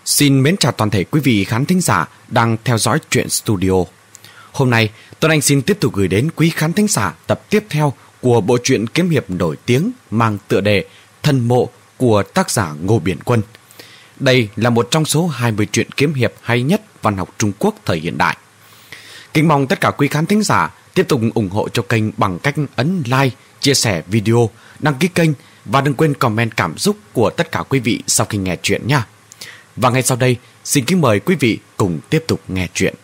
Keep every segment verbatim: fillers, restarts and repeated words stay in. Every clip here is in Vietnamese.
Xin mến chào toàn thể quý vị khán thính giả đang theo dõi Truyện Studio. Hôm nay, Tuấn Anh xin tiếp tục gửi đến quý khán thính giả tập tiếp theo của bộ truyện kiếm hiệp nổi tiếng mang tựa đề Thần Mộ của tác giả Ngô Biển Quân. Đây là một trong số hai mươi truyện kiếm hiệp hay nhất văn học Trung Quốc thời hiện đại. Kính mong tất cả quý khán thính giả tiếp tục ủng hộ cho kênh bằng cách ấn like, chia sẻ video, đăng ký kênh và đừng quên comment cảm xúc của tất cả quý vị sau khi nghe truyện nha. Và ngay sau đây, xin kính mời quý vị cùng tiếp tục nghe truyện.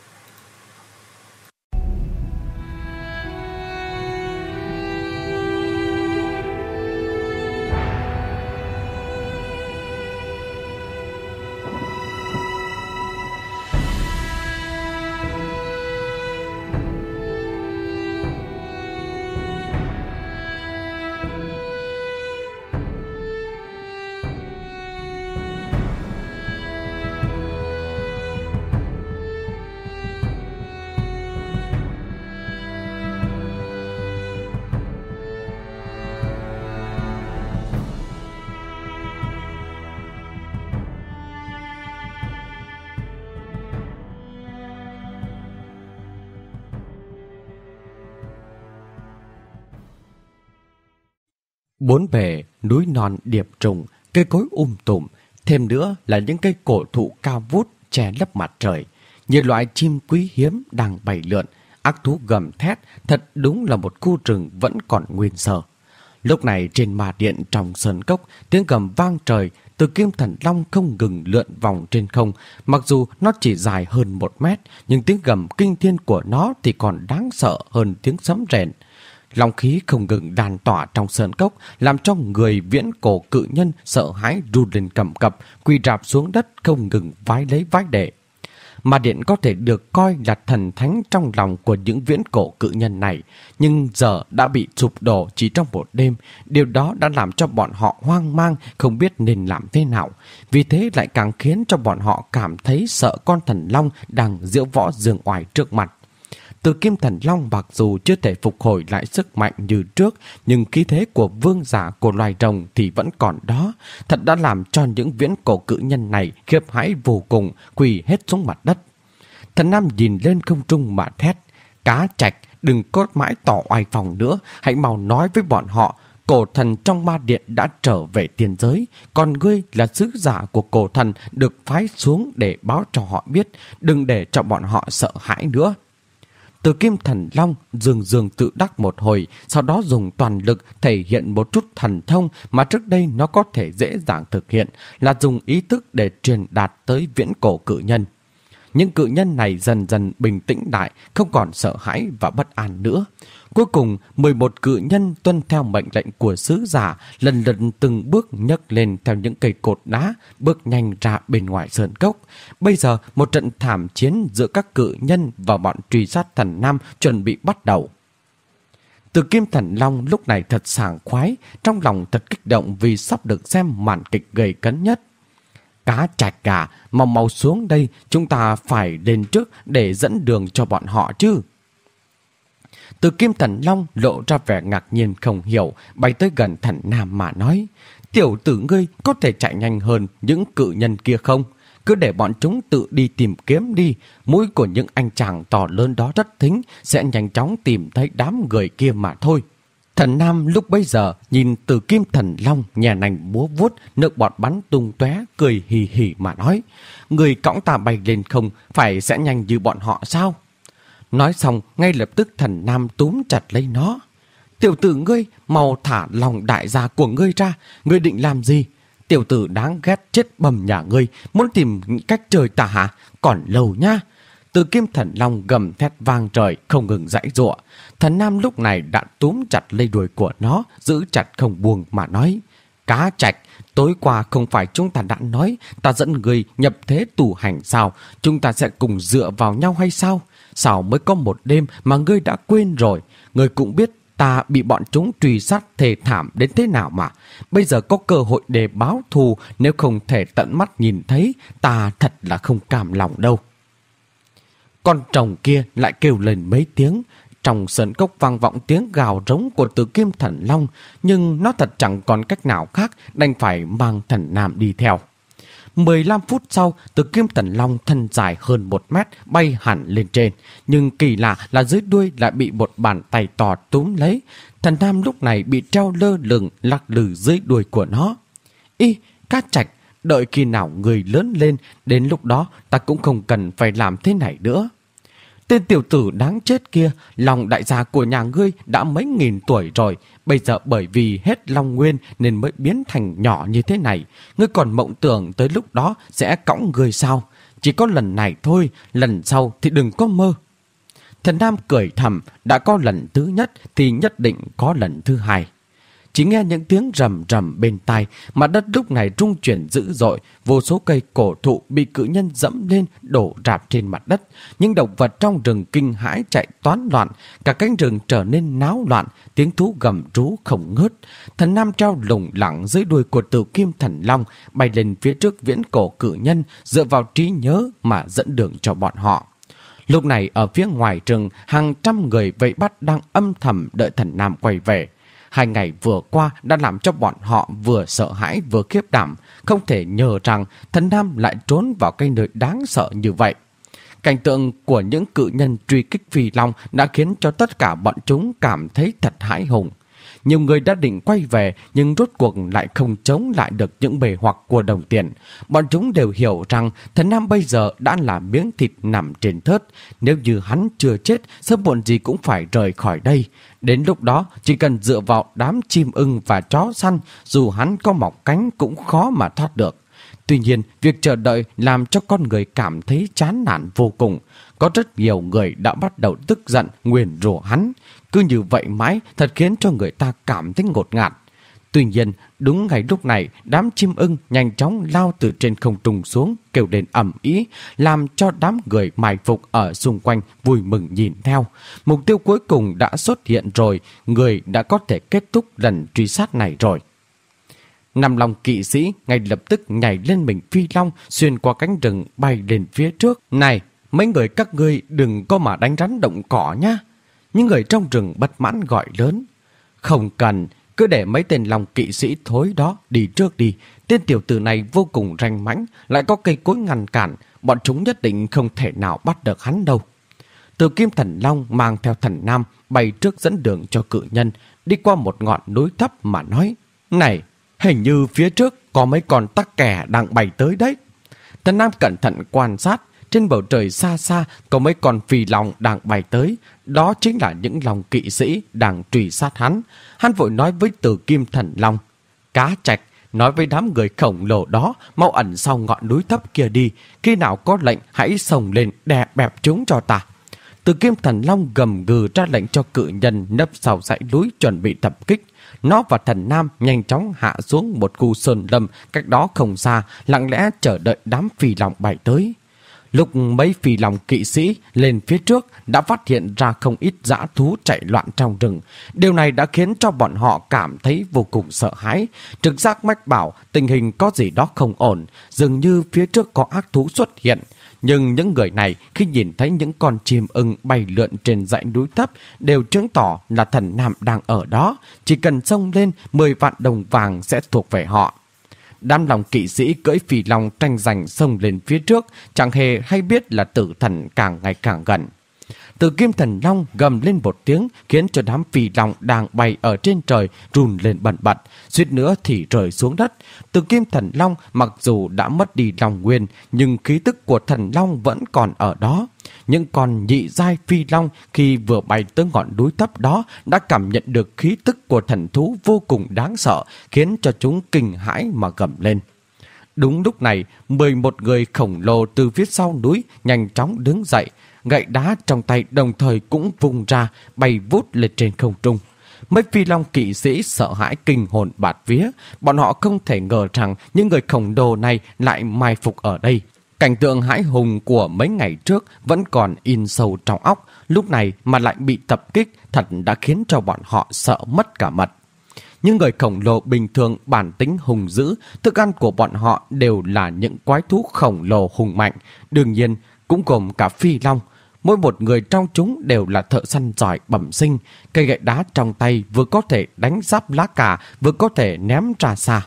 Bốn bề núi non điệp trùng, cây cối um tùm, thêm nữa là những cây cổ thụ cao vút che lấp mặt trời. Nhiều loại chim quý hiếm đang bay lượn, ác thú gầm thét, thật đúng là một khu rừng vẫn còn nguyên sơ. Lúc này trên ma điện trong sơn cốc, tiếng gầm vang trời, Từ Kim Thần Long không ngừng lượn vòng trên không. Mặc dù nó chỉ dài hơn một mét, nhưng tiếng gầm kinh thiên của nó thì còn đáng sợ hơn tiếng sấm rền. Long khí không ngừng đàn tỏa trong sơn cốc, làm cho người viễn cổ cự nhân sợ hãi run lên cầm cập, quỳ rạp xuống đất không ngừng vái lấy vái để. Ma điện có thể được coi là thần thánh trong lòng của những viễn cổ cự nhân này, nhưng giờ đã bị sụp đổ chỉ trong một đêm. Điều đó đã làm cho bọn họ hoang mang, không biết nên làm thế nào. Vì thế lại càng khiến cho bọn họ cảm thấy sợ con thần long đang diễu võ dương oai trước mặt. Từ Kim Thần Long mặc dù chưa thể phục hồi lại sức mạnh như trước, nhưng khí thế của vương giả của loài rồng thì vẫn còn đó. Thật đã làm cho những viễn cổ cự nhân này khiếp hãi vô cùng, quỳ hết xuống mặt đất. Thần Nam nhìn lên không trung mà thét: "Cá Trạch, đừng có mãi tỏ oai phong nữa, hãy mau nói với bọn họ, cổ thần trong ma điện đã trở về tiên giới, còn ngươi là sứ giả của cổ thần được phái xuống để báo cho họ biết, đừng để cho bọn họ sợ hãi nữa." Từ Kim Thần Long dường dường tự đắc một hồi, sau đó dùng toàn lực thể hiện một chút thần thông mà trước đây nó có thể dễ dàng thực hiện, là dùng ý thức để truyền đạt tới viễn cổ cự nhân. Những cự nhân này dần dần bình tĩnh lại, không còn sợ hãi và bất an nữa. Cuối cùng, mười một cự nhân tuân theo mệnh lệnh của sứ giả, lần lượt từng bước nhấc lên theo những cây cột đá, bước nhanh ra bên ngoài sơn cốc. Bây giờ, một trận thảm chiến giữa các cự nhân và bọn truy sát thần Nam chuẩn bị bắt đầu. Từ Kim Thần Long lúc này thật sảng khoái, trong lòng thật kích động vì sắp được xem màn kịch gay cấn nhất. "Cá Trạch à, mau mau xuống đây, chúng ta phải lên trước để dẫn đường cho bọn họ chứ." Từ Kim Thần Long lộ ra vẻ ngạc nhiên không hiểu, bay tới gần thần Nam mà nói: "Tiểu tử ngươi có thể chạy nhanh hơn những cự nhân kia không? Cứ để bọn chúng tự đi tìm kiếm đi, mũi của những anh chàng to lớn đó rất thính, sẽ nhanh chóng tìm thấy đám người kia mà thôi." Thần Nam lúc bấy giờ nhìn Từ Kim Thần Long nhẹ nành múa vuốt, nước bọt bắn tung tóe, cười hì hì mà nói: "Người cõng ta bay lên không phải sẽ nhanh như bọn họ sao?" Nói xong, ngay lập tức thần Nam túm chặt lấy nó. "Tiểu tử ngươi, mau thả lòng đại gia của ngươi ra, ngươi định làm gì? Tiểu tử đáng ghét chết bầm nhà ngươi, muốn tìm cách chơi ta hả? Còn lâu nha." Từ Kim Thần Long gầm thét vang trời, không ngừng giãy giụa. Thần Nam lúc này đã túm chặt lấy đuôi của nó, giữ chặt không buông mà nói: "Cá Trạch, tối qua không phải chúng ta đã nói ta dẫn người nhập thế tù hành sao? Chúng ta sẽ cùng dựa vào nhau hay sao? Sao mới có một đêm mà ngươi đã quên rồi? Ngươi cũng biết ta bị bọn chúng truy sát thê thảm đến thế nào mà. Bây giờ có cơ hội để báo thù, nếu không thể tận mắt nhìn thấy, ta thật là không cam lòng đâu." Con trồng kia lại kêu lên mấy tiếng. Trong sơn cốc vang vọng tiếng gào rống của Từ Kim Thần Long, nhưng nó thật chẳng còn cách nào khác, đành phải mang thần Nam đi theo. mười lăm phút sau, Từ Kim Thần Long thân dài hơn một mét bay hẳn lên trên. Nhưng kỳ lạ là dưới đuôi lại bị một bàn tay to túm lấy. Thần Nam lúc này bị treo lơ lửng lắc lư dưới đuôi của nó. Y, Cát Trạch, đợi khi nào người lớn lên, đến lúc đó ta cũng không cần phải làm thế này nữa. Tên tiểu tử đáng chết kia, lòng đại gia của nhà ngươi đã mấy nghìn tuổi rồi. Bây giờ bởi vì hết long nguyên nên mới biến thành nhỏ như thế này. Ngươi còn mộng tưởng tới lúc đó sẽ cõng ngươi sao? Chỉ có lần này thôi, lần sau thì đừng có mơ. Thần Nam cười thầm, đã có lần thứ nhất thì nhất định có lần thứ hai. Chỉ nghe những tiếng rầm rầm bên tai, mặt đất lúc này rung chuyển dữ dội, vô số cây cổ thụ bị cự nhân dẫm lên đổ rạp trên mặt đất. Những động vật trong rừng kinh hãi chạy toán loạn, cả cánh rừng trở nên náo loạn, tiếng thú gầm rú không ngớt. Thần Nam treo lủng lẳng dưới đuôi của Tử Kim Thần Long, bay lên phía trước viễn cổ cự nhân, dựa vào trí nhớ mà dẫn đường cho bọn họ. Lúc này ở phía ngoài rừng, hàng trăm người vây bắt đang âm thầm đợi Thần Nam quay về. Hai ngày vừa qua đã làm cho bọn họ vừa sợ hãi vừa khiếp đảm, không thể ngờ rằng Thần Nam lại trốn vào cái nơi đáng sợ như vậy. Cảnh tượng của những cự nhân truy kích Phi Long đã khiến cho tất cả bọn chúng cảm thấy thật hãi hùng. Nhiều người đã định quay về nhưng rốt cuộc lại không chống lại được những bề hoặc của đồng tiền. Bọn chúng đều hiểu rằng Thần Nam bây giờ đã là miếng thịt nằm trên thớt. Nếu như hắn chưa chết, sớm muộn gì cũng phải rời khỏi đây. Đến lúc đó chỉ cần dựa vào đám chim ưng và chó săn, dù hắn có mọc cánh cũng khó mà thoát được. Tuy nhiên, việc chờ đợi làm cho con người cảm thấy chán nản vô cùng. Có rất nhiều người đã bắt đầu tức giận, nguyền rủa hắn. Cứ như vậy mãi thật khiến cho người ta cảm thấy ngột ngạt. Tuy nhiên, đúng ngày lúc này, đám chim ưng nhanh chóng lao từ trên không trung xuống, kêu đến ầm ĩ, làm cho đám người mai phục ở xung quanh vui mừng nhìn theo. Mục tiêu cuối cùng đã xuất hiện rồi, người đã có thể kết thúc lần truy sát này rồi. Năm Long kỵ sĩ ngay lập tức nhảy lên mình phi long, xuyên qua cánh rừng bay lên phía trước. Này, mấy người các ngươi đừng có mà đánh rắn động cỏ nhá. Những người trong rừng bất mãn gọi lớn. Không cần, cứ để mấy tên Long kỵ sĩ thối đó đi trước đi. Tên tiểu tử này vô cùng ranh mãnh, lại có cây cối ngăn cản, bọn chúng nhất định không thể nào bắt được hắn đâu. Từ Kim Thần Long mang theo Thần Nam bay trước dẫn đường cho cự nhân, đi qua một ngọn núi thấp mà nói: Này, hình như phía trước có mấy con tắc kè đang bay tới đấy. Thần Nam cẩn thận quan sát, trên bầu trời xa xa có mấy con phi long đang bay tới. Đó chính là những Long kỵ sĩ đang truy sát hắn. Hắn vội nói với Từ Kim Thần Long: Cá Trạch, nói với đám người khổng lồ đó mau ẩn sau ngọn núi thấp kia đi. Khi nào có lệnh hãy xông lên đè bẹp chúng cho ta. Từ Kim Thần Long gầm gừ ra lệnh cho cự nhân nấp sau dãy núi chuẩn bị tập kích. Nó và Thần Nam nhanh chóng hạ xuống một khu sơn lâm cách đó không xa, lặng lẽ chờ đợi đám phi long bay tới. Lúc mấy phi long kỵ sĩ lên phía trước đã phát hiện ra không ít dã thú chạy loạn trong rừng. Điều này đã khiến cho bọn họ cảm thấy vô cùng sợ hãi. Trực giác mách bảo tình hình có gì đó không ổn, dường như phía trước có ác thú xuất hiện. Nhưng những người này khi nhìn thấy những con chim ưng bay lượn trên dãy núi thấp đều chứng tỏ là Thần Nam đang ở đó. Chỉ cần xông lên, mười vạn đồng vàng sẽ thuộc về họ. Đám Long kỵ sĩ cưỡi phi long tranh giành xông lên phía trước, chẳng hề hay biết là tử thần càng ngày càng gần. Từ Kim Thần Long gầm lên một tiếng khiến cho đám phi long đang bay ở trên trời run lên bần bật, suýt nữa thì rơi xuống đất. Từ Kim Thần Long mặc dù đã mất đi long nguyên, nhưng khí tức của thần long vẫn còn ở đó. Những con nhị giai phi long khi vừa bay tới ngọn núi thấp đó đã cảm nhận được khí tức của thần thú vô cùng đáng sợ, khiến cho chúng kinh hãi mà gầm lên. Đúng lúc này, mười một người khổng lồ từ phía sau núi nhanh chóng đứng dậy, gậy đá trong tay đồng thời cũng vùng ra, bay vút lên trên không trung. Mấy phi long kỵ sĩ sợ hãi kinh hồn bạt vía, bọn họ không thể ngờ rằng những người khổng lồ này lại mai phục ở đây. Cảnh tượng hãi hùng của mấy ngày trước vẫn còn in sâu trong óc, lúc này mà lại bị tập kích thật đã khiến cho bọn họ sợ mất cả mật. Những người khổng lồ bình thường bản tính hung dữ, thức ăn của bọn họ đều là những quái thú khổng lồ hùng mạnh, đương nhiên cũng gồm cả phi long. Mỗi một người trong chúng đều là thợ săn giỏi bẩm sinh, cây gậy đá trong tay vừa có thể đánh giáp lá cà, vừa có thể ném ra xa.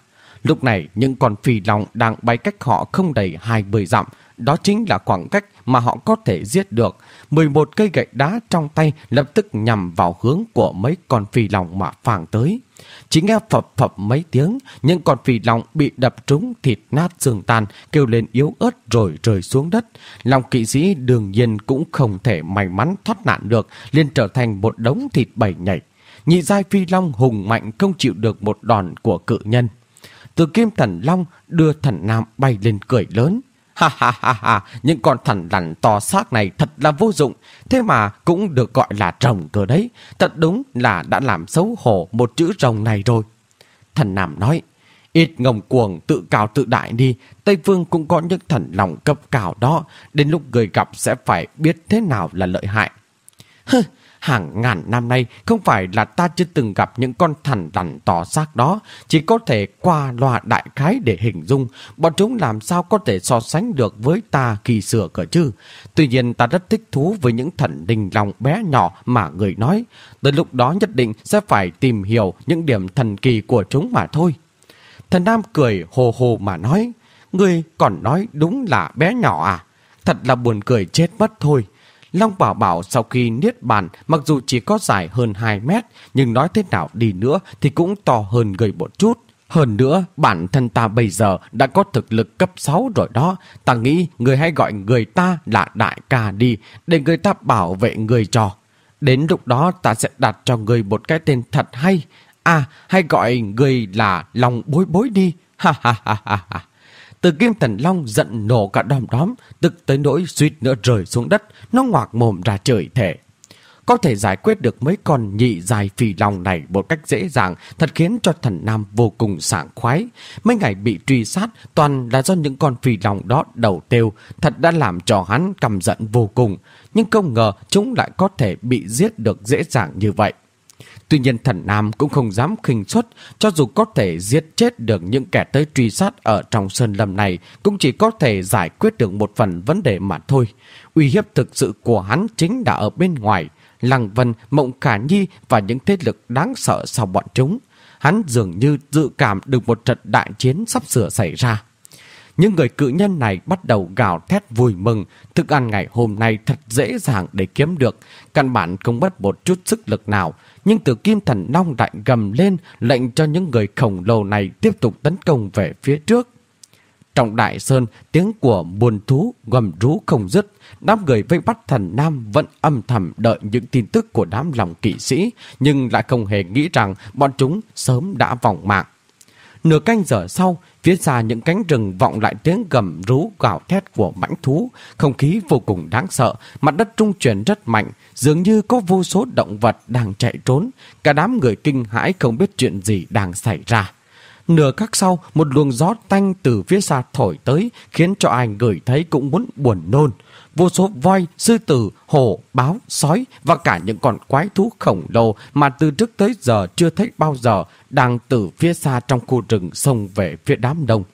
Lúc này những con phi long đang bay cách họ không đầy hai mươi dặm. Đó chính là khoảng cách mà họ có thể giết được. mười một cây gậy đá trong tay lập tức nhằm vào hướng của mấy con phi long mà phang tới. Chỉ nghe phập phập mấy tiếng, những con phi long bị đập trúng thịt nát xương tan, kêu lên yếu ớt rồi rơi xuống đất. Long kỵ sĩ đương nhiên cũng không thể may mắn thoát nạn được, liền trở thành một đống thịt bầy nhảy. Nhị giai phi long hùng mạnh không chịu được một đòn của cự nhân. Từ Kim Thần Long đưa Thần Nam bay lên cười lớn. Ha ha ha ha, những con thằn lằn to xác này thật là vô dụng, thế mà cũng được gọi là rồng cơ đấy. Thật đúng là đã làm xấu hổ một chữ rồng này rồi. Thần Nam nói, ít ngông cuồng tự cao tự đại đi, Tây Phương cũng có những thần lòng cấp cao đó, đến lúc người gặp sẽ phải biết thế nào là lợi hại. Hừ, hàng ngàn năm nay không phải là ta chưa từng gặp những con thằn lằn to xác đó, chỉ có thể qua loa đại khái để hình dung, bọn chúng làm sao có thể so sánh được với ta khi xưa cơ chứ. Tuy nhiên ta rất thích thú với những thần linh long bé nhỏ mà người nói, tới lúc đó nhất định sẽ phải tìm hiểu những điểm thần kỳ của chúng mà thôi. Thần Nam cười hồ hồ mà nói, người còn nói đúng là bé nhỏ à, thật là buồn cười chết mất thôi. Long Bảo Bảo sau khi niết bàn mặc dù chỉ có dài hơn hai mét, nhưng nói thế nào đi nữa thì cũng to hơn người một chút. Hơn nữa, bản thân ta bây giờ đã có thực lực cấp sáu rồi đó. Ta nghĩ người hãy gọi người ta là đại ca đi, để người ta bảo vệ người cho. Đến lúc đó ta sẽ đặt cho người một cái tên thật hay. À, hay gọi người là Long Bối Bối đi. Ha ha ha ha ha. Từ Kim Thần Long giận nổ cả đom đóm, tức tới nỗi suýt nữa rơi xuống đất, nó ngoạc mồm ra chửi thề. Có thể giải quyết được mấy con nhị dài phi long này một cách dễ dàng, thật khiến cho Thần Nam vô cùng sảng khoái. Mấy ngày bị truy sát toàn là do những con phi long đó đầu têu, thật đã làm cho hắn căm giận vô cùng. Nhưng không ngờ chúng lại có thể bị giết được dễ dàng như vậy. Tuy nhiên Thần Nam cũng không dám khinh suất, cho dù có thể giết chết được những kẻ tới truy sát ở trong sơn lâm này, cũng chỉ có thể giải quyết được một phần vấn đề mà thôi. Uy hiếp thực sự của hắn chính đã ở bên ngoài, Lăng Vân, Mộng Khả Nhi và những thế lực đáng sợ sau bọn chúng. Hắn dường như dự cảm được một trận đại chiến sắp sửa xảy ra. Những người cự nhân này bắt đầu gào thét vui mừng, thức ăn ngày hôm nay thật dễ dàng để kiếm được, căn bản không mất một chút sức lực nào. Nhưng từ Kim Thần Long lại gầm lên, lệnh cho những người khổng lồ này tiếp tục tấn công về phía trước. Trong đại sơn, tiếng của muôn thú gầm rú không dứt, đám người vây bắt Thần Nam vẫn âm thầm đợi những tin tức của đám lòng kỵ sĩ, nhưng lại không hề nghĩ rằng bọn chúng sớm đã vòng mạng. Nửa canh giờ sau, phía xa những cánh rừng vọng lại tiếng gầm rú gào thét của mãnh thú, không khí vô cùng đáng sợ, mặt đất rung chuyển rất mạnh, dường như có vô số động vật đang chạy trốn, cả đám người kinh hãi không biết chuyện gì đang xảy ra. Nửa khắc sau, một luồng gió tanh từ phía xa thổi tới, khiến cho ai ngửi thấy cũng muốn buồn nôn. Vô số voi, sư tử, hổ, báo, sói và cả những con quái thú khổng lồ mà từ trước tới giờ chưa thấy bao giờ đang từ phía xa trong khu rừng xông về phía đám đông.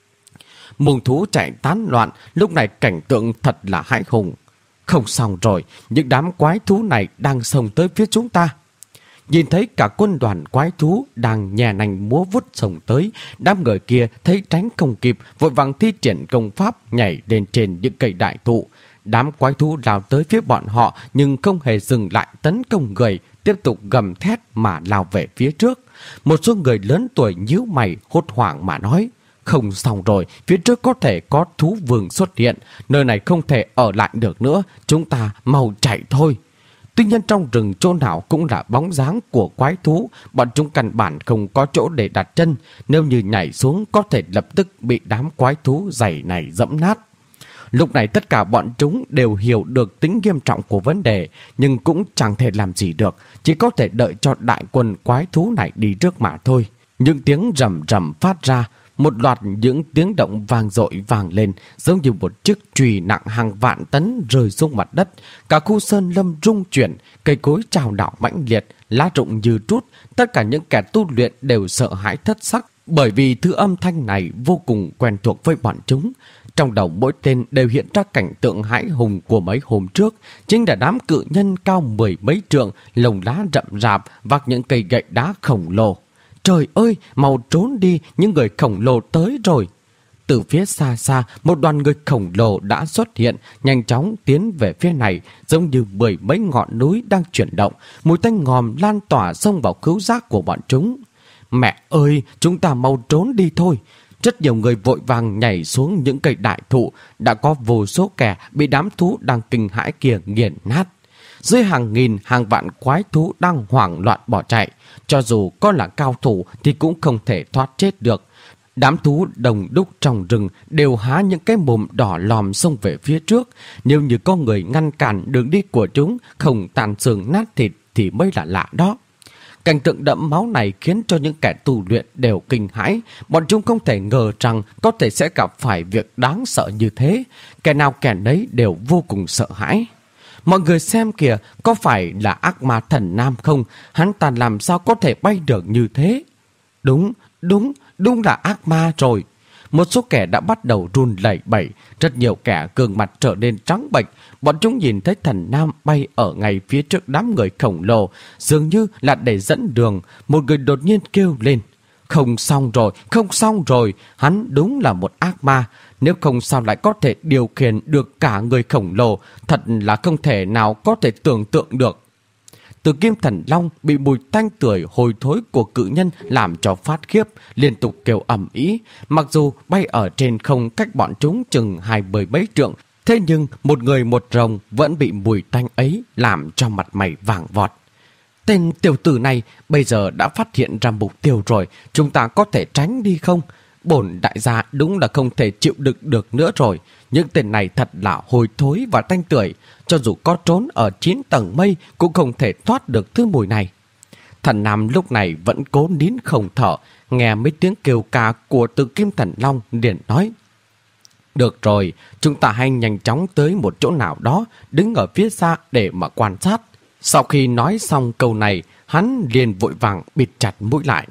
Mùng thú chạy tán loạn, lúc này cảnh tượng thật là hãi hùng. Không xong rồi, những đám quái thú này đang xông tới phía chúng ta. Nhìn thấy cả quân đoàn quái thú đang nhè nành múa vuốt xông tới, đám người kia thấy tránh không kịp, vội vàng thi triển công pháp nhảy lên trên những cây đại thụ. Đám quái thú lao tới phía bọn họ nhưng không hề dừng lại tấn công người, tiếp tục gầm thét mà lao về phía trước. Một số người lớn tuổi nhíu mày hốt hoảng mà nói, không xong rồi, phía trước có thể có thú vương xuất hiện, nơi này không thể ở lại được nữa, chúng ta mau chạy thôi. Tuy nhiên trong rừng chỗ nào cũng là bóng dáng của quái thú, bọn chúng căn bản không có chỗ để đặt chân, nếu như nhảy xuống có thể lập tức bị đám quái thú dày này dẫm nát. Lúc này tất cả bọn chúng đều hiểu được tính nghiêm trọng của vấn đề, nhưng cũng chẳng thể làm gì được, chỉ có thể đợi cho đại quân quái thú này đi trước mà thôi. Những tiếng rầm rầm phát ra, một loạt những tiếng động vang dội vang lên, giống như một chiếc chùy nặng hàng vạn tấn rơi xuống mặt đất. Cả khu sơn lâm rung chuyển, cây cối trao đảo mãnh liệt, lá rụng như trút. Tất cả những kẻ tu luyện đều sợ hãi thất sắc, bởi vì thứ âm thanh này vô cùng quen thuộc với bọn chúng. Trong đầu mỗi tên đều hiện ra cảnh tượng hãi hùng của mấy hôm trước, chính là đám cự nhân cao mười mấy trượng, lồng lá rậm rạp, vác những cây gậy đá khổng lồ. Trời ơi, mau trốn đi, những người khổng lồ tới rồi. Từ phía xa xa, một đoàn người khổng lồ đã xuất hiện, nhanh chóng tiến về phía này, giống như mười mấy ngọn núi đang chuyển động, mùi tanh ngòm lan tỏa xông vào khứu giác của bọn chúng. Mẹ ơi, chúng ta mau trốn đi thôi. Rất nhiều người vội vàng nhảy xuống những cây đại thụ, đã có vô số kẻ bị đám thú đang kinh hãi kia nghiền nát. Dưới hàng nghìn, hàng vạn quái thú đang hoảng loạn bỏ chạy, cho dù có là cao thủ thì cũng không thể thoát chết được. Đám thú đồng đúc trong rừng đều há những cái mồm đỏ lòm xông về phía trước. Nếu như có người ngăn cản đường đi của chúng, không tàn xương nát thịt thì mới là lạ đó. Cảnh tượng đẫm máu này khiến cho những kẻ tu luyện đều kinh hãi. Bọn chúng không thể ngờ rằng có thể sẽ gặp phải việc đáng sợ như thế. Kẻ nào kẻ nấy đều vô cùng sợ hãi. Mọi người xem kìa, có phải là ác ma thần nam không? Hắn ta làm sao có thể bay được như thế? Đúng, đúng, đúng là ác ma rồi. Một số kẻ đã bắt đầu run lẩy bẩy, rất nhiều kẻ gương mặt trở nên trắng bệch. Bọn chúng nhìn thấy thần nam bay ở ngay phía trước đám người khổng lồ, dường như là để dẫn đường. Một người đột nhiên kêu lên: không xong rồi, không xong rồi, hắn đúng là một ác ma. Nếu không sao lại có thể điều khiển được cả người khổng lồ, thật là không thể nào có thể tưởng tượng được. Từ Kim Thần Long bị mùi tanh tưởi hôi thối của cự nhân làm cho phát khiếp, liên tục kêu ầm ĩ. Mặc dù bay ở trên không cách bọn chúng chừng hai mươi mấy trượng, thế nhưng một người một rồng vẫn bị mùi tanh ấy làm cho mặt mày vàng vọt. Tên tiểu tử này bây giờ đã phát hiện ra mục tiêu rồi, chúng ta có thể tránh đi không? Bổn đại gia đúng là không thể chịu đựng được nữa rồi. Những tên này thật là hôi thối và tanh tưởi, cho dù có trốn ở chín tầng mây cũng không thể thoát được thứ mùi này. Thần Nam lúc này vẫn cố nín không thở, nghe mấy tiếng kêu ca của Từ Kim Thần Long liền nói: được rồi, chúng ta hãy nhanh chóng tới một chỗ nào đó, đứng ở phía xa để mà quan sát. Sau khi nói xong câu này, hắn liền vội vàng bịt chặt mũi lại.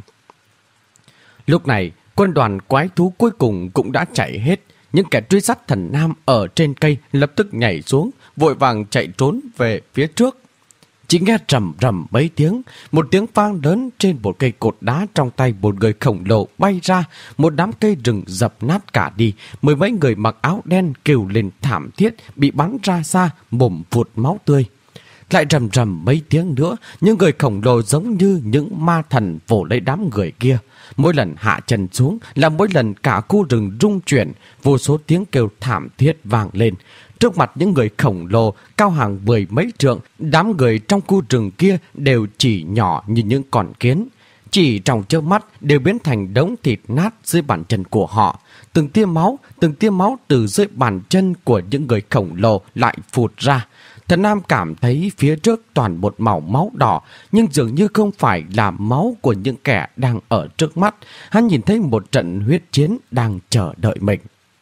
Lúc này, quân đoàn quái thú cuối cùng cũng đã chạy hết. Những kẻ truy sát thần Nam ở trên cây lập tức nhảy xuống, vội vàng chạy trốn về phía trước. Chỉ nghe rầm rầm mấy tiếng, một tiếng vang lớn trên một cây cột đá trong tay một người khổng lồ bay ra, một đám cây rừng dập nát cả đi, mười mấy người mặc áo đen kêu lên thảm thiết, bị bắn ra xa, mồm phụt máu tươi. Lại rầm rầm mấy tiếng nữa, những người khổng lồ giống như những ma thần vồ lấy đám người kia. Mỗi lần hạ chân xuống là mỗi lần cả khu rừng rung chuyển, vô số tiếng kêu thảm thiết vang lên. Trước mặt những người khổng lồ cao hàng mười mấy trượng, đám người trong khu rừng kia đều chỉ nhỏ như những con kiến. Chỉ trong chớp mắt đều biến thành đống thịt nát dưới bàn chân của họ. Từng tia máu, từng tia máu từ dưới bàn chân của những người khổng lồ lại phụt ra. Thần Nam cảm thấy phía trước toàn một màu máu đỏ, nhưng dường như không phải là máu của những kẻ đang ở trước mắt. Hắn nhìn thấy một trận huyết chiến đang chờ đợi mình.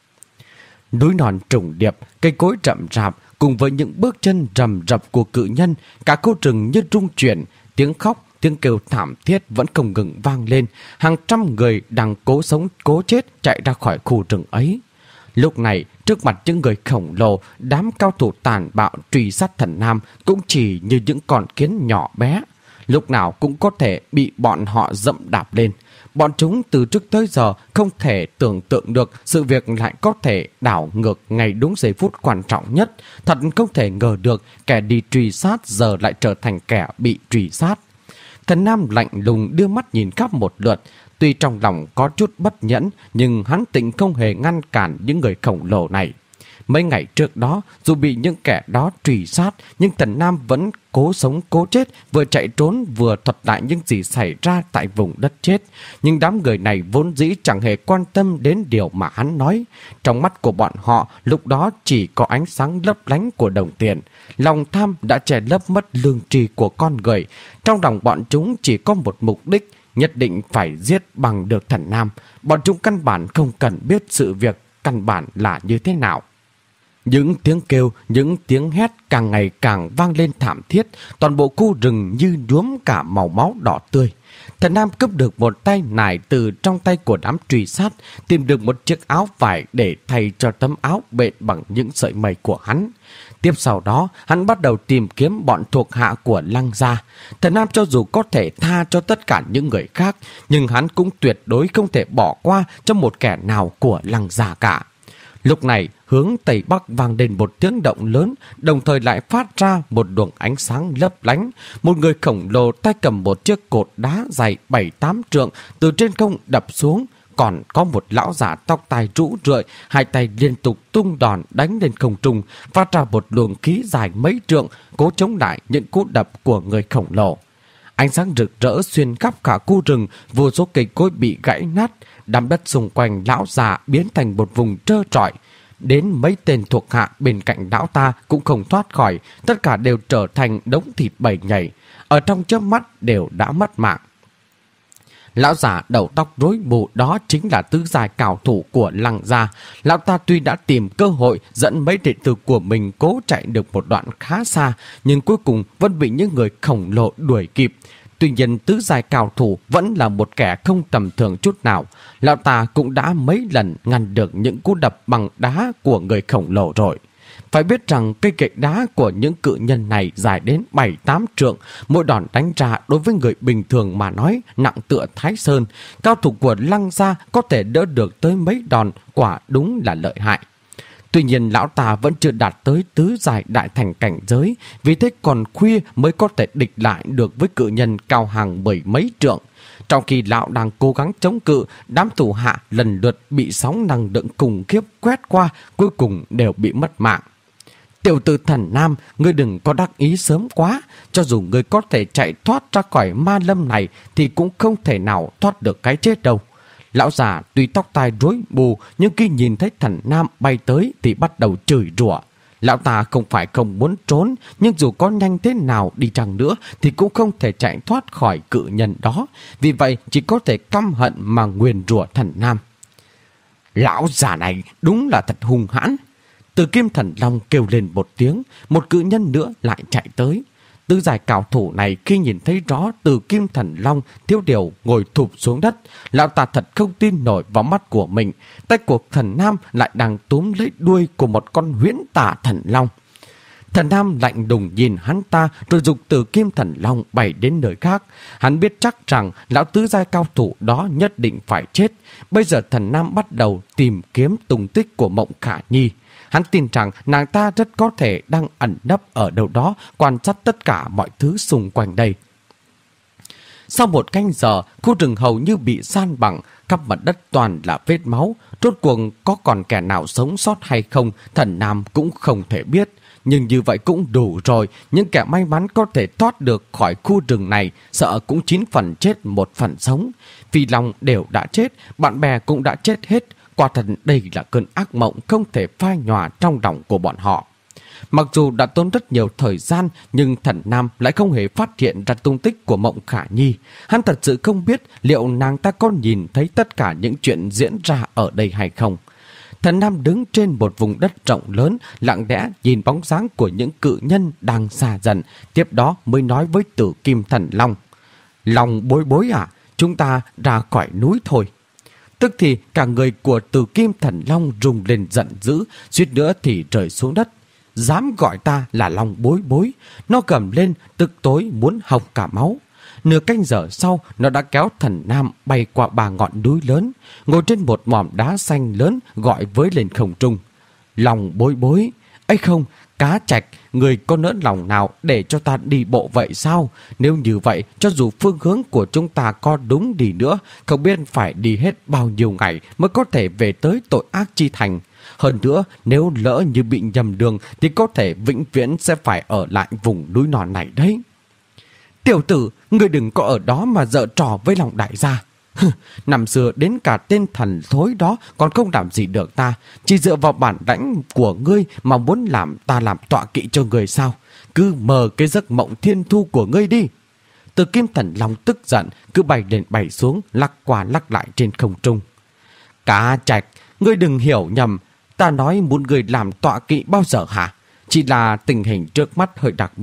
Núi non trùng điệp, cây cối rậm rạp, cùng với những bước chân rầm rập của cự nhân, cả khu rừng như rung chuyển, tiếng khóc, tiếng kêu thảm thiết vẫn không ngừng vang lên. Hàng trăm người đang cố sống cố chết chạy ra khỏi khu rừng ấy. Lúc này, trước mặt những người khổng lồ, đám cao thủ tàn bạo truy sát thần Nam cũng chỉ như những con kiến nhỏ bé. Lúc nào cũng có thể bị bọn họ dẫm đạp lên. Bọn chúng từ trước tới giờ không thể tưởng tượng được sự việc lại có thể đảo ngược ngay đúng giây phút quan trọng nhất. Thật không thể ngờ được kẻ đi truy sát giờ lại trở thành kẻ bị truy sát. Thần Nam lạnh lùng đưa mắt nhìn khắp một lượt. Tuy trong lòng có chút bất nhẫn, nhưng hắn tịnh không hề ngăn cản những người khổng lồ này. Mấy ngày trước đó, dù bị những kẻ đó truy sát, nhưng Thần Nam vẫn cố sống cố chết, vừa chạy trốn vừa thuật lại những gì xảy ra tại vùng đất chết. Nhưng đám người này vốn dĩ chẳng hề quan tâm đến điều mà hắn nói. Trong mắt của bọn họ, lúc đó chỉ có ánh sáng lấp lánh của đồng tiền. Lòng tham đã che lấp mất lương tri của con người. Trong lòng bọn chúng chỉ có một mục đích, nhất định phải giết bằng được Thần Nam. Bọn chúng căn bản không cần biết sự việc căn bản là như thế nào. Những tiếng kêu, những tiếng hét càng ngày càng vang lên thảm thiết, toàn bộ khu rừng như nhuốm cả màu máu đỏ tươi. Thần Nam cướp được một tay nải từ trong tay của đám truy sát, tìm được một chiếc áo vải để thay cho tấm áo bện bằng những sợi mây của hắn. Tiếp sau đó, hắn bắt đầu tìm kiếm bọn thuộc hạ của Lăng gia. Thần Nam cho dù có thể tha cho tất cả những người khác, nhưng hắn cũng tuyệt đối không thể bỏ qua cho một kẻ nào của Lăng gia cả. Lúc này, hướng Tây Bắc vang lên một tiếng động lớn, đồng thời lại phát ra một luồng ánh sáng lấp lánh. Một người khổng lồ tay cầm một chiếc cột đá dày bảy tám trượng từ trên không đập xuống. Còn có một lão giả tóc tai rũ rượi, hai tay liên tục tung đòn đánh lên không trung, phát ra một luồng khí dài mấy trượng, cố chống lại những cú đập của người khổng lồ. Ánh sáng rực rỡ xuyên khắp cả khu rừng, vô số cây cối bị gãy nát, đám đất xung quanh lão già biến thành một vùng trơ trọi. Đến mấy tên thuộc hạ bên cạnh lão ta cũng không thoát khỏi, tất cả đều trở thành đống thịt bầy nhảy, ở trong chớp mắt đều đã mất mạng. Lão giả đầu tóc rối bù đó chính là tứ giai cao thủ của Lăng gia. Lão ta tuy đã tìm cơ hội dẫn mấy đệ tử của mình cố chạy được một đoạn khá xa, nhưng cuối cùng vẫn bị những người khổng lồ đuổi kịp. Tuy nhiên tứ giai cao thủ vẫn là một kẻ không tầm thường chút nào. Lão ta cũng đã mấy lần ngăn được những cú đập bằng đá của người khổng lồ rồi. Phải biết rằng cây gậy đá của những cự nhân này dài đến bảy tám trượng, mỗi đòn đánh ra đối với người bình thường mà nói nặng tựa Thái Sơn. Cao thủ của Lăng gia có thể đỡ được tới mấy đòn, quả đúng là lợi hại. Tuy nhiên lão ta vẫn chưa đạt tới tứ giai đại thành cảnh giới, vì thế còn khuya mới có thể địch lại được với cự nhân cao hàng mười mấy trượng. Trong khi lão đang cố gắng chống cự, đám thủ hạ lần lượt bị sóng năng lượng khủng khiếp quét qua, cuối cùng đều bị mất mạng. Tiểu tử Thần Nam, ngươi đừng có đắc ý sớm quá. Cho dù ngươi có thể chạy thoát ra khỏi ma lâm này thì cũng không thể nào thoát được cái chết đâu. Lão già tuy tóc tai rối bù, nhưng khi nhìn thấy Thần Nam bay tới thì bắt đầu chửi rủa. Lão ta không phải không muốn trốn, nhưng dù có nhanh thế nào đi chăng nữa thì cũng không thể chạy thoát khỏi cự nhân đó. Vì vậy chỉ có thể căm hận mà nguyền rủa Thần Nam. Lão già này đúng là thật hung hãn. Từ Kim Thần Long kêu lên một tiếng, một cự nhân nữa lại chạy tới. Tứ giai cao thủ này khi nhìn thấy rõ Từ Kim Thần Long, thiếu điều ngồi thụp xuống đất. Lão ta thật không tin nổi vào mắt của mình. Tay của Thần Nam lại đang túm lấy đuôi của một con huyễn tả thần long. Thần Nam lạnh đùng nhìn hắn ta rồi giục Từ Kim Thần Long bay đến nơi khác. Hắn biết chắc rằng lão tứ giai cao thủ đó nhất định phải chết. Bây giờ Thần Nam bắt đầu tìm kiếm tung tích của Mộng Khả Nhi. Hắn tin rằng nàng ta rất có thể đang ẩn nấp ở đâu đó, quan sát tất cả mọi thứ xung quanh đây. Sau một canh giờ, khu rừng hầu như bị san bằng, khắp mặt đất toàn là vết máu. Rốt cuộc có còn kẻ nào sống sót hay không, Thần Nam cũng không thể biết. Nhưng như vậy cũng đủ rồi, những kẻ may mắn có thể thoát được khỏi khu rừng này, sợ cũng chín phần chết một phần sống. Phi Long đều đã chết, bạn bè cũng đã chết hết. Quả thật đây là cơn ác mộng không thể phai nhòa trong lòng của bọn họ. Mặc dù đã tốn rất nhiều thời gian, nhưng Thần Nam lại không hề phát hiện ra tung tích của Mộng Khả Nhi. Hắn thật sự không biết liệu nàng ta có nhìn thấy tất cả những chuyện diễn ra ở đây hay không. Thần Nam đứng trên một vùng đất rộng lớn, lặng lẽ nhìn bóng dáng của những cự nhân đang xa dần, tiếp đó mới nói với Tử Kim Thần Long. Long bối bối à, chúng ta ra khỏi núi thôi. Tức thì cả người của Tử Kim Thần Long rung lên giận dữ, suýt nữa thì rơi xuống đất. Dám gọi ta là Long bối bối, nó gầm lên tức tối muốn học cả máu. Nửa canh giờ sau, nó đã kéo Thần Nam bay qua ba ngọn núi lớn, ngồi trên một mỏm đá xanh lớn gọi với lên không trung. Long bối bối, ấy không, Cá Trạch, người có nỡ lòng nào để cho ta đi bộ vậy sao? Nếu như vậy, cho dù phương hướng của chúng ta có đúng đi nữa, không biết phải đi hết bao nhiêu ngày mới có thể về tới tội ác chi thành. Hơn nữa, nếu lỡ như bị nhầm đường thì có thể vĩnh viễn sẽ phải ở lại vùng núi non này đấy. Tiểu tử, ngươi đừng có ở đó mà giở trò với lòng đại gia. Năm xưa đến cả tên thần thối đó còn không làm gì được ta. Chỉ dựa vào bản lãnh của ngươi mà muốn làm ta làm tọa kỵ cho ngươi sao? Cứ mờ cái giấc mộng thiên thu của ngươi đi. Từ Kim Thần Long tức giận, cứ bay lên bay xuống, lắc qua lắc lại trên không trung. Cá Trạch, ngươi đừng hiểu nhầm. Ta nói muốn ngươi làm tọa kỵ bao giờ hả? Chỉ là tình hình trước mắt hơi đặc biệt.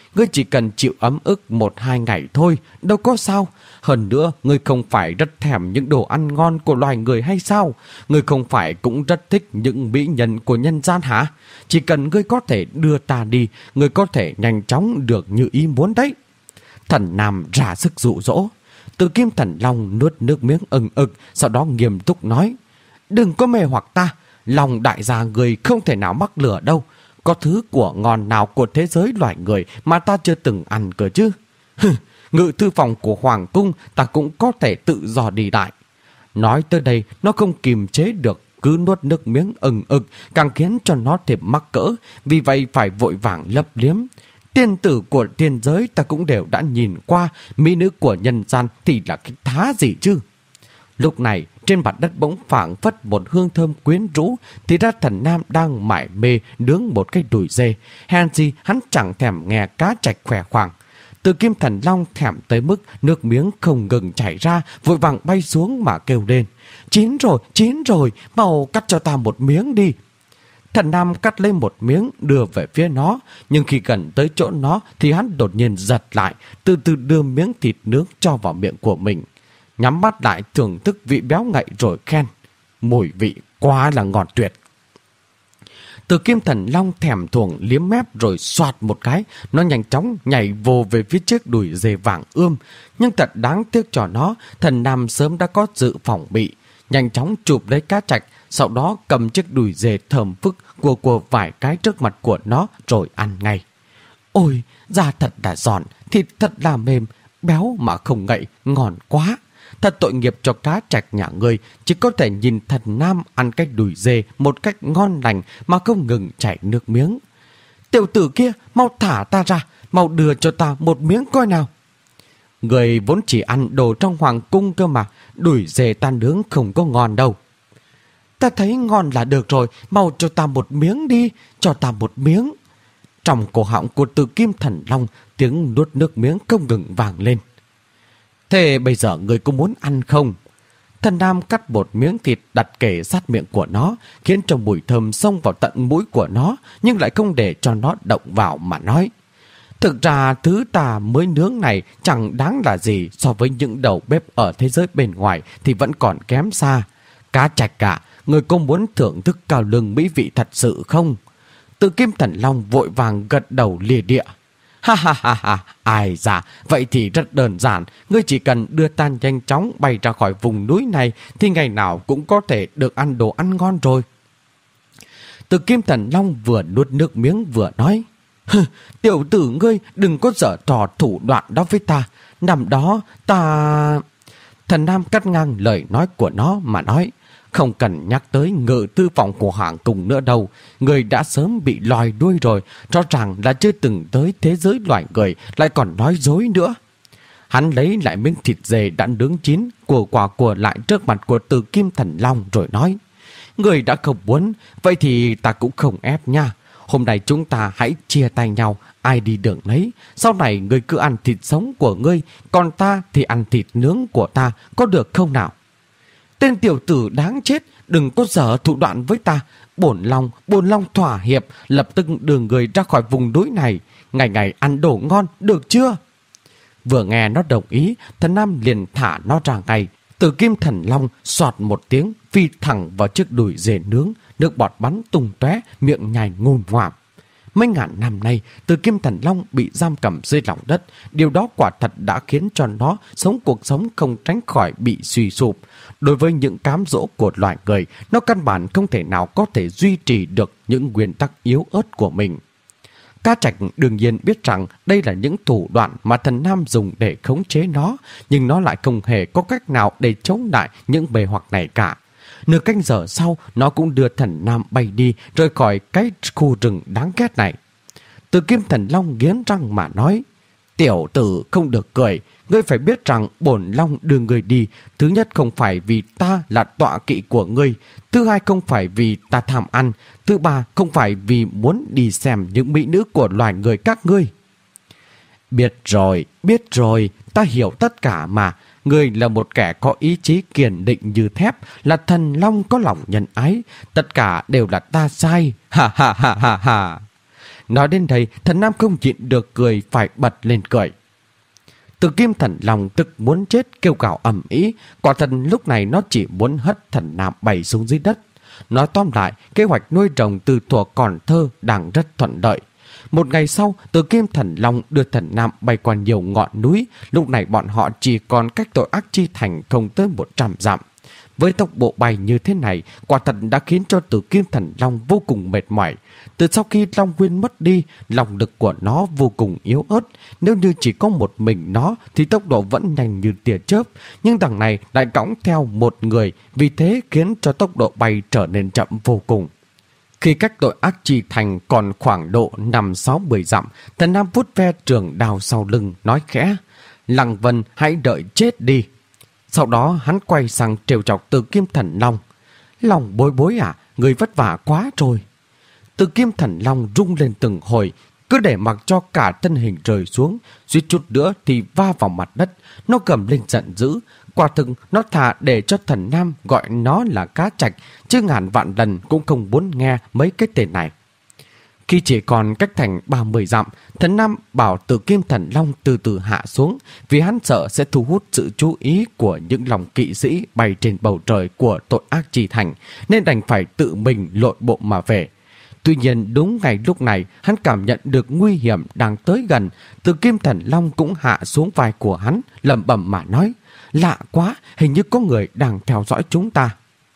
ngươi chỉ cần chịu ấm ức một hai ngày thôi, đâu có sao. Hơn nữa, ngươi không phải rất thèm những đồ ăn ngon của loài người hay sao? Ngươi không phải cũng rất thích những mỹ nhân của nhân gian hả? Chỉ cần ngươi có thể đưa ta đi, ngươi có thể nhanh chóng được như ý muốn đấy. Thần Nam ra sức dụ dỗ. Từ Kim Thần Long nuốt nước miếng ừng ực, sau đó nghiêm túc nói: đừng có mê hoặc ta, lòng đại gia người không thể nào mắc lửa đâu. Có thứ của ngon nào của thế giới loài người mà ta chưa từng ăn cơ chứ? Hừ, ngự thư phòng của Hoàng cung ta cũng có thể tự do đi đại. Nói tới đây, nó không kiềm chế được, cứ nuốt nước miếng ừng ực, càng khiến cho nó thêm mắc cỡ, vì vậy phải vội vàng lấp liếm. Tiên tử của tiên giới ta cũng đều đã nhìn qua, mỹ nữ của nhân gian thì là cái thá gì chứ? Lúc này, trên mặt đất bỗng phảng phất một hương thơm quyến rũ, thì ra Thần Nam đang mải mê nướng một cái đùi dê. Hèn gì hắn chẳng thèm nghe cá trạch khỏe khoang. Từ Kim Thần Long thèm tới mức nước miếng không ngừng chảy ra, vội vàng bay xuống mà kêu lên: chín rồi, chín rồi, mau cắt cho ta một miếng đi. Thần Nam cắt lấy một miếng đưa về phía nó, nhưng khi gần tới chỗ nó thì hắn đột nhiên giật lại, từ từ đưa miếng thịt nướng cho vào miệng của mình. Nhắm mắt lại thưởng thức vị béo ngậy rồi khen: mùi vị quá là ngon tuyệt. Từ Kim Thần Long thèm thuồng liếm mép rồi xoạt một cái, nó nhanh chóng nhảy vô về phía trước đùi dê vàng ươm. Nhưng thật đáng tiếc cho nó, Thần Nam sớm đã có dự phòng bị. Nhanh chóng chụp lấy cá trạch, sau đó cầm chiếc đùi dê thơm phức của của vài cái trước mặt của nó rồi ăn ngay. Ôi, da thật là giòn, thịt thật là mềm, béo mà không ngậy, ngon quá. Thật tội nghiệp cho cá trạch nhà ngươi, chỉ có thể nhìn Thần Nam ăn cái đùi dê một cách ngon lành mà không ngừng chảy nước miếng. Tiểu tử kia, mau thả ta ra, mau đưa cho ta một miếng coi nào. Người vốn chỉ ăn đồ trong hoàng cung cơ mà, đùi dê ta nướng không có ngon đâu. Ta thấy ngon là được rồi, mau cho ta một miếng đi, cho ta một miếng. Trong cổ họng của Từ Kim Thần Long, tiếng nuốt nước miếng không ngừng vang lên. Thế bây giờ người có muốn ăn không? Thần Nam cắt một miếng thịt đặt kề sát miệng của nó, khiến cho mùi thơm xông vào tận mũi của nó, nhưng lại không để cho nó động vào mà nói: thực ra thứ ta mới nướng này chẳng đáng là gì, so với những đầu bếp ở thế giới bên ngoài thì vẫn còn kém xa. Cá trạch cả, người có muốn thưởng thức cao lương mỹ vị thật sự không? Từ Kim Thần Long vội vàng gật đầu lìa địa. Ha ha ha ha, ai dạ, vậy thì rất đơn giản, ngươi chỉ cần đưa ta nhanh chóng bay ra khỏi vùng núi này thì ngày nào cũng có thể được ăn đồ ăn ngon rồi. Từ Kim Thần Long vừa nuốt nước miếng vừa nói: hừ, tiểu tử ngươi đừng có giở trò thủ đoạn đó với ta, năm đó ta... Thần Nam cắt ngang lời nói của nó mà nói: không cần nhắc tới ngự tư phòng của Hoàng cung nữa đâu, người đã sớm bị lòi đuôi rồi, rõ ràng là chưa từng tới thế giới loài người, lại còn nói dối nữa. Hắn lấy lại miếng thịt dê đã nướng chín, của quả của lại trước mặt của Từ Kim Thần Long rồi nói: người đã không muốn, vậy thì ta cũng không ép nha. Hôm nay chúng ta hãy chia tay nhau, ai đi đường lấy. Sau này ngươi cứ ăn thịt sống của ngươi, còn ta thì ăn thịt nướng của ta, có được không nào? Tên tiểu tử đáng chết, đừng có dở thủ đoạn với ta. Bổn Long, bổn Long thỏa hiệp, lập tức đưa người ra khỏi vùng núi này. Ngày ngày ăn đồ ngon, được chưa? Vừa nghe nó đồng ý, Thần Nam liền thả nó ra ngay. Từ Kim Thần Long soạt một tiếng, phi thẳng vào chiếc đùi dê nướng, nước bọt bắn tung tóe, miệng nhai ngôn ngoạm. Mấy ngàn năm nay, Từ Kim Thần Long bị giam cầm dưới lòng đất. Điều đó quả thật đã khiến cho nó sống cuộc sống không tránh khỏi bị suy sụp. Đối với những cám dỗ của loài người, nó căn bản không thể nào có thể duy trì được những nguyên tắc yếu ớt của mình. Cá Trạch đương nhiên biết rằng đây là những thủ đoạn mà Thần Nam dùng để khống chế nó, nhưng nó lại không hề có cách nào để chống lại những bề hoặc này cả. Nửa canh giờ sau, nó cũng đưa Thần Nam bay đi, rời khỏi cái khu rừng đáng ghét này. Từ Kim Thần Long nghiến răng mà nói: tiểu tử không được cười, ngươi phải biết rằng bổn Long đưa ngươi đi, thứ nhất không phải vì ta là tọa kỵ của ngươi, thứ hai không phải vì ta tham ăn, thứ ba không phải vì muốn đi xem những mỹ nữ của loài người các ngươi. Biết rồi, biết rồi, ta hiểu tất cả mà. Ngươi là một kẻ có ý chí kiên định như thép, là thần long có lòng nhân ái. Tất cả đều là ta sai. Ha ha ha ha ha. Nói đến đây, Thần Nam không nhịn được cười phải bật lên cười. Từ Kim Thần Long tức muốn chết kêu gào ầm ĩ, quả thật lúc này nó chỉ muốn hất Thần Nam bay xuống dưới đất. Nói tóm lại, kế hoạch nuôi rồng từ thuở còn thơ đang rất thuận lợi. Một ngày sau, Từ Kim Thần Long đưa Thần Nam bay qua nhiều ngọn núi, lúc này bọn họ chỉ còn cách Tội Ác Chi Thành không tới một trăm dặm. Với tốc độ bay như thế này, quả thật đã khiến cho Từ Kim Thần Long vô cùng mệt mỏi. Từ sau khi Long Nguyên mất đi, lòng lực của nó vô cùng yếu ớt. Nếu như chỉ có một mình nó thì tốc độ vẫn nhanh như tia chớp. Nhưng đằng này lại cõng theo một người, vì thế khiến cho tốc độ bay trở nên chậm vô cùng. Khi cách Tội Ác Chi Thành còn khoảng độ năm sáu mười dặm, Thần Nam vuốt ve trường đao sau lưng, nói khẽ: Lăng Vân, hãy đợi chết đi. Sau đó hắn quay sang trêu chọc Từ Kim Thần Long: Lòng bối bối à, người vất vả quá rồi. Từ Kim Thần Long rung lên từng hồi, cứ để mặc cho cả thân hình rơi xuống, suýt chút nữa thì va vào mặt đất. Nó gầm lên giận dữ. Quả thực nó thà để cho Thần Nam gọi nó là cá trạch, chứ ngàn vạn lần cũng không muốn nghe mấy cái tên này. Khi chỉ còn cách thành ba mươi dặm, Thần Nam bảo Từ Kim Thần Long từ từ hạ xuống, vì hắn sợ sẽ thu hút sự chú ý của những lòng kỵ sĩ bay trên bầu trời của Tội Ác Chi Thành, nên đành phải tự mình lội bộ mà về. Tuy nhiên đúng ngày lúc này, hắn cảm nhận được nguy hiểm đang tới gần. Từ Kim Thần Long cũng hạ xuống vai của hắn, lẩm bẩm mà nói: Lạ quá, hình như có người đang theo dõi chúng ta.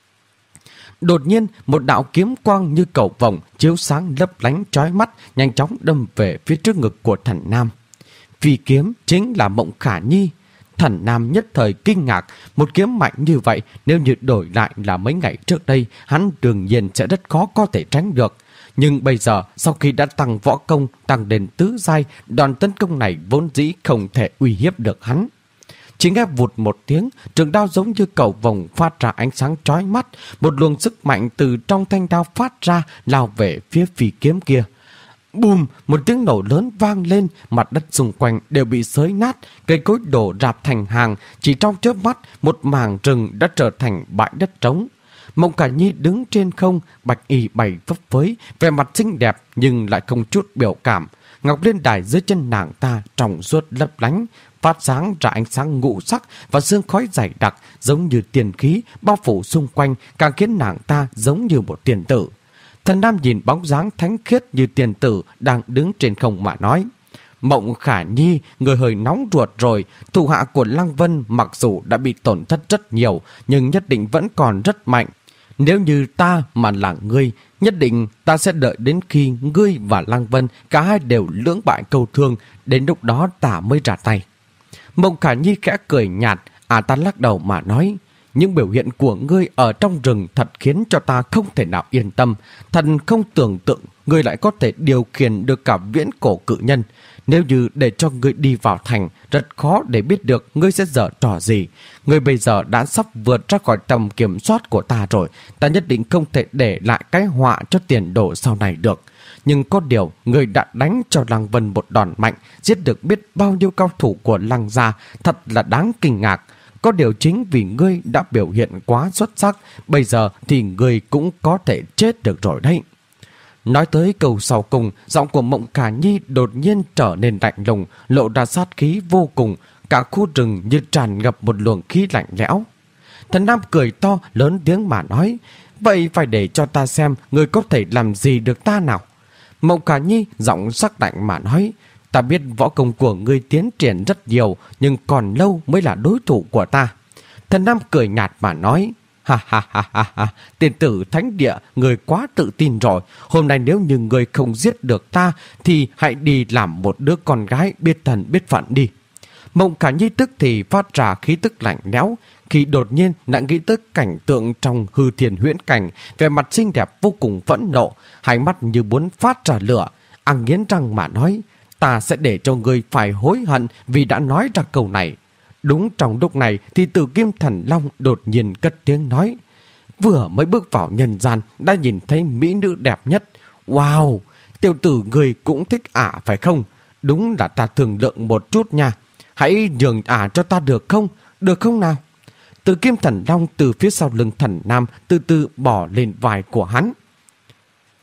Đột nhiên, một đạo kiếm quang như cầu vồng chiếu sáng lấp lánh chói mắt, nhanh chóng đâm về phía trước ngực của Thần Nam. Vì kiếm chính là Mộng Khả Nhi. Thần Nam nhất thời kinh ngạc, một kiếm mạnh như vậy nếu như đổi lại là mấy ngày trước đây, hắn đương nhiên sẽ rất khó có thể tránh được. Nhưng bây giờ, sau khi đã tăng võ công, tăng đến tứ giai, đòn tấn công này vốn dĩ không thể uy hiếp được hắn. Chỉ nghe vụt một tiếng, trường đao giống như cầu vồng phát ra ánh sáng chói mắt, một luồng sức mạnh từ trong thanh đao phát ra, lao về phía phi kiếm kia. Bùm, một tiếng nổ lớn vang lên, mặt đất xung quanh đều bị xới nát, cây cối đổ rạp thành hàng, chỉ trong chớp mắt, một mảng rừng đã trở thành bãi đất trống. Mộng Khả Nhi đứng trên không, bạch y bay phấp phới, vẻ mặt xinh đẹp nhưng lại không chút biểu cảm. Ngọc Liên Đài dưới chân nàng ta trong suốt lấp lánh, phát sáng ra ánh sáng ngũ sắc và sương khói dày đặc giống như tiền khí bao phủ xung quanh, càng khiến nàng ta giống như một tiền tử. Thần Nam nhìn bóng dáng thánh khiết như tiền tử đang đứng trên không mà nói: Mộng Khả Nhi, người hơi nóng ruột rồi. Thủ hạ của Lăng Vân mặc dù đã bị tổn thất rất nhiều, nhưng nhất định vẫn còn rất mạnh. Nếu như ta mà là ngươi, nhất định ta sẽ đợi đến khi ngươi và Lăng Vân cả hai đều lưỡng bại câu thương, đến lúc đó ta mới ra tay. Mộng Khả Nhi khẽ cười nhạt, à ta lắc đầu mà nói: Những biểu hiện của ngươi ở trong rừng thật khiến cho ta không thể nào yên tâm. Thần không tưởng tượng ngươi lại có thể điều khiển được cả viễn cổ cự nhân. Nếu như để cho ngươi đi vào thành, rất khó để biết được ngươi sẽ dở trò gì. Ngươi bây giờ đã sắp vượt ra khỏi tầm kiểm soát của ta rồi. Ta nhất định không thể để lại cái họa cho tiền đồ sau này được. Nhưng có điều, ngươi đã đánh cho Lăng Vân một đòn mạnh, giết được biết bao nhiêu cao thủ của Lăng gia, thật là đáng kinh ngạc. Có điều chính vì ngươi đã biểu hiện quá xuất sắc, bây giờ thì ngươi cũng có thể chết được rồi đấy. Nói tới câu sau cùng, giọng của Mộng Khả Nhi đột nhiên trở nên lạnh lùng, lộ ra sát khí vô cùng, cả khu rừng như tràn ngập một luồng khí lạnh lẽo. Thần Nam cười to, lớn tiếng mà nói: Vậy phải để cho ta xem ngươi có thể làm gì được ta nào. Mộng Khả Nhi giọng sắc lạnh mà nói: Ta biết võ công của ngươi tiến triển rất nhiều, nhưng còn lâu mới là đối thủ của ta. Thần Nam cười nhạt mà nói: Ha ha ha ha ha, tiền tử thánh địa, người quá tự tin rồi. Hôm nay nếu như người không giết được ta, thì hãy đi làm một đứa con gái biết thần biết phận đi. Mộng Khả Nhi tức thì phát ra khí tức lạnh lẽo, khi đột nhiên đã nghĩ tới cảnh tượng trong hư thiền huyễn cảnh, vẻ mặt xinh đẹp vô cùng phẫn nộ, hai mắt như muốn phát ra lửa, ăn nghiến răng mà nói: Ta sẽ để cho người phải hối hận vì đã nói ra câu này. Đúng trong lúc này thì Từ Kim Thần Long đột nhiên cất tiếng nói: Vừa mới bước vào nhân gian đã nhìn thấy mỹ nữ đẹp nhất. Wow, tiểu tử người cũng thích ả phải không? Đúng là ta thương lượng một chút nha. Hãy nhường ả cho ta được không? Được không nào? Từ Kim Thần Long từ phía sau lưng Thần Nam từ từ bỏ lên vai của hắn.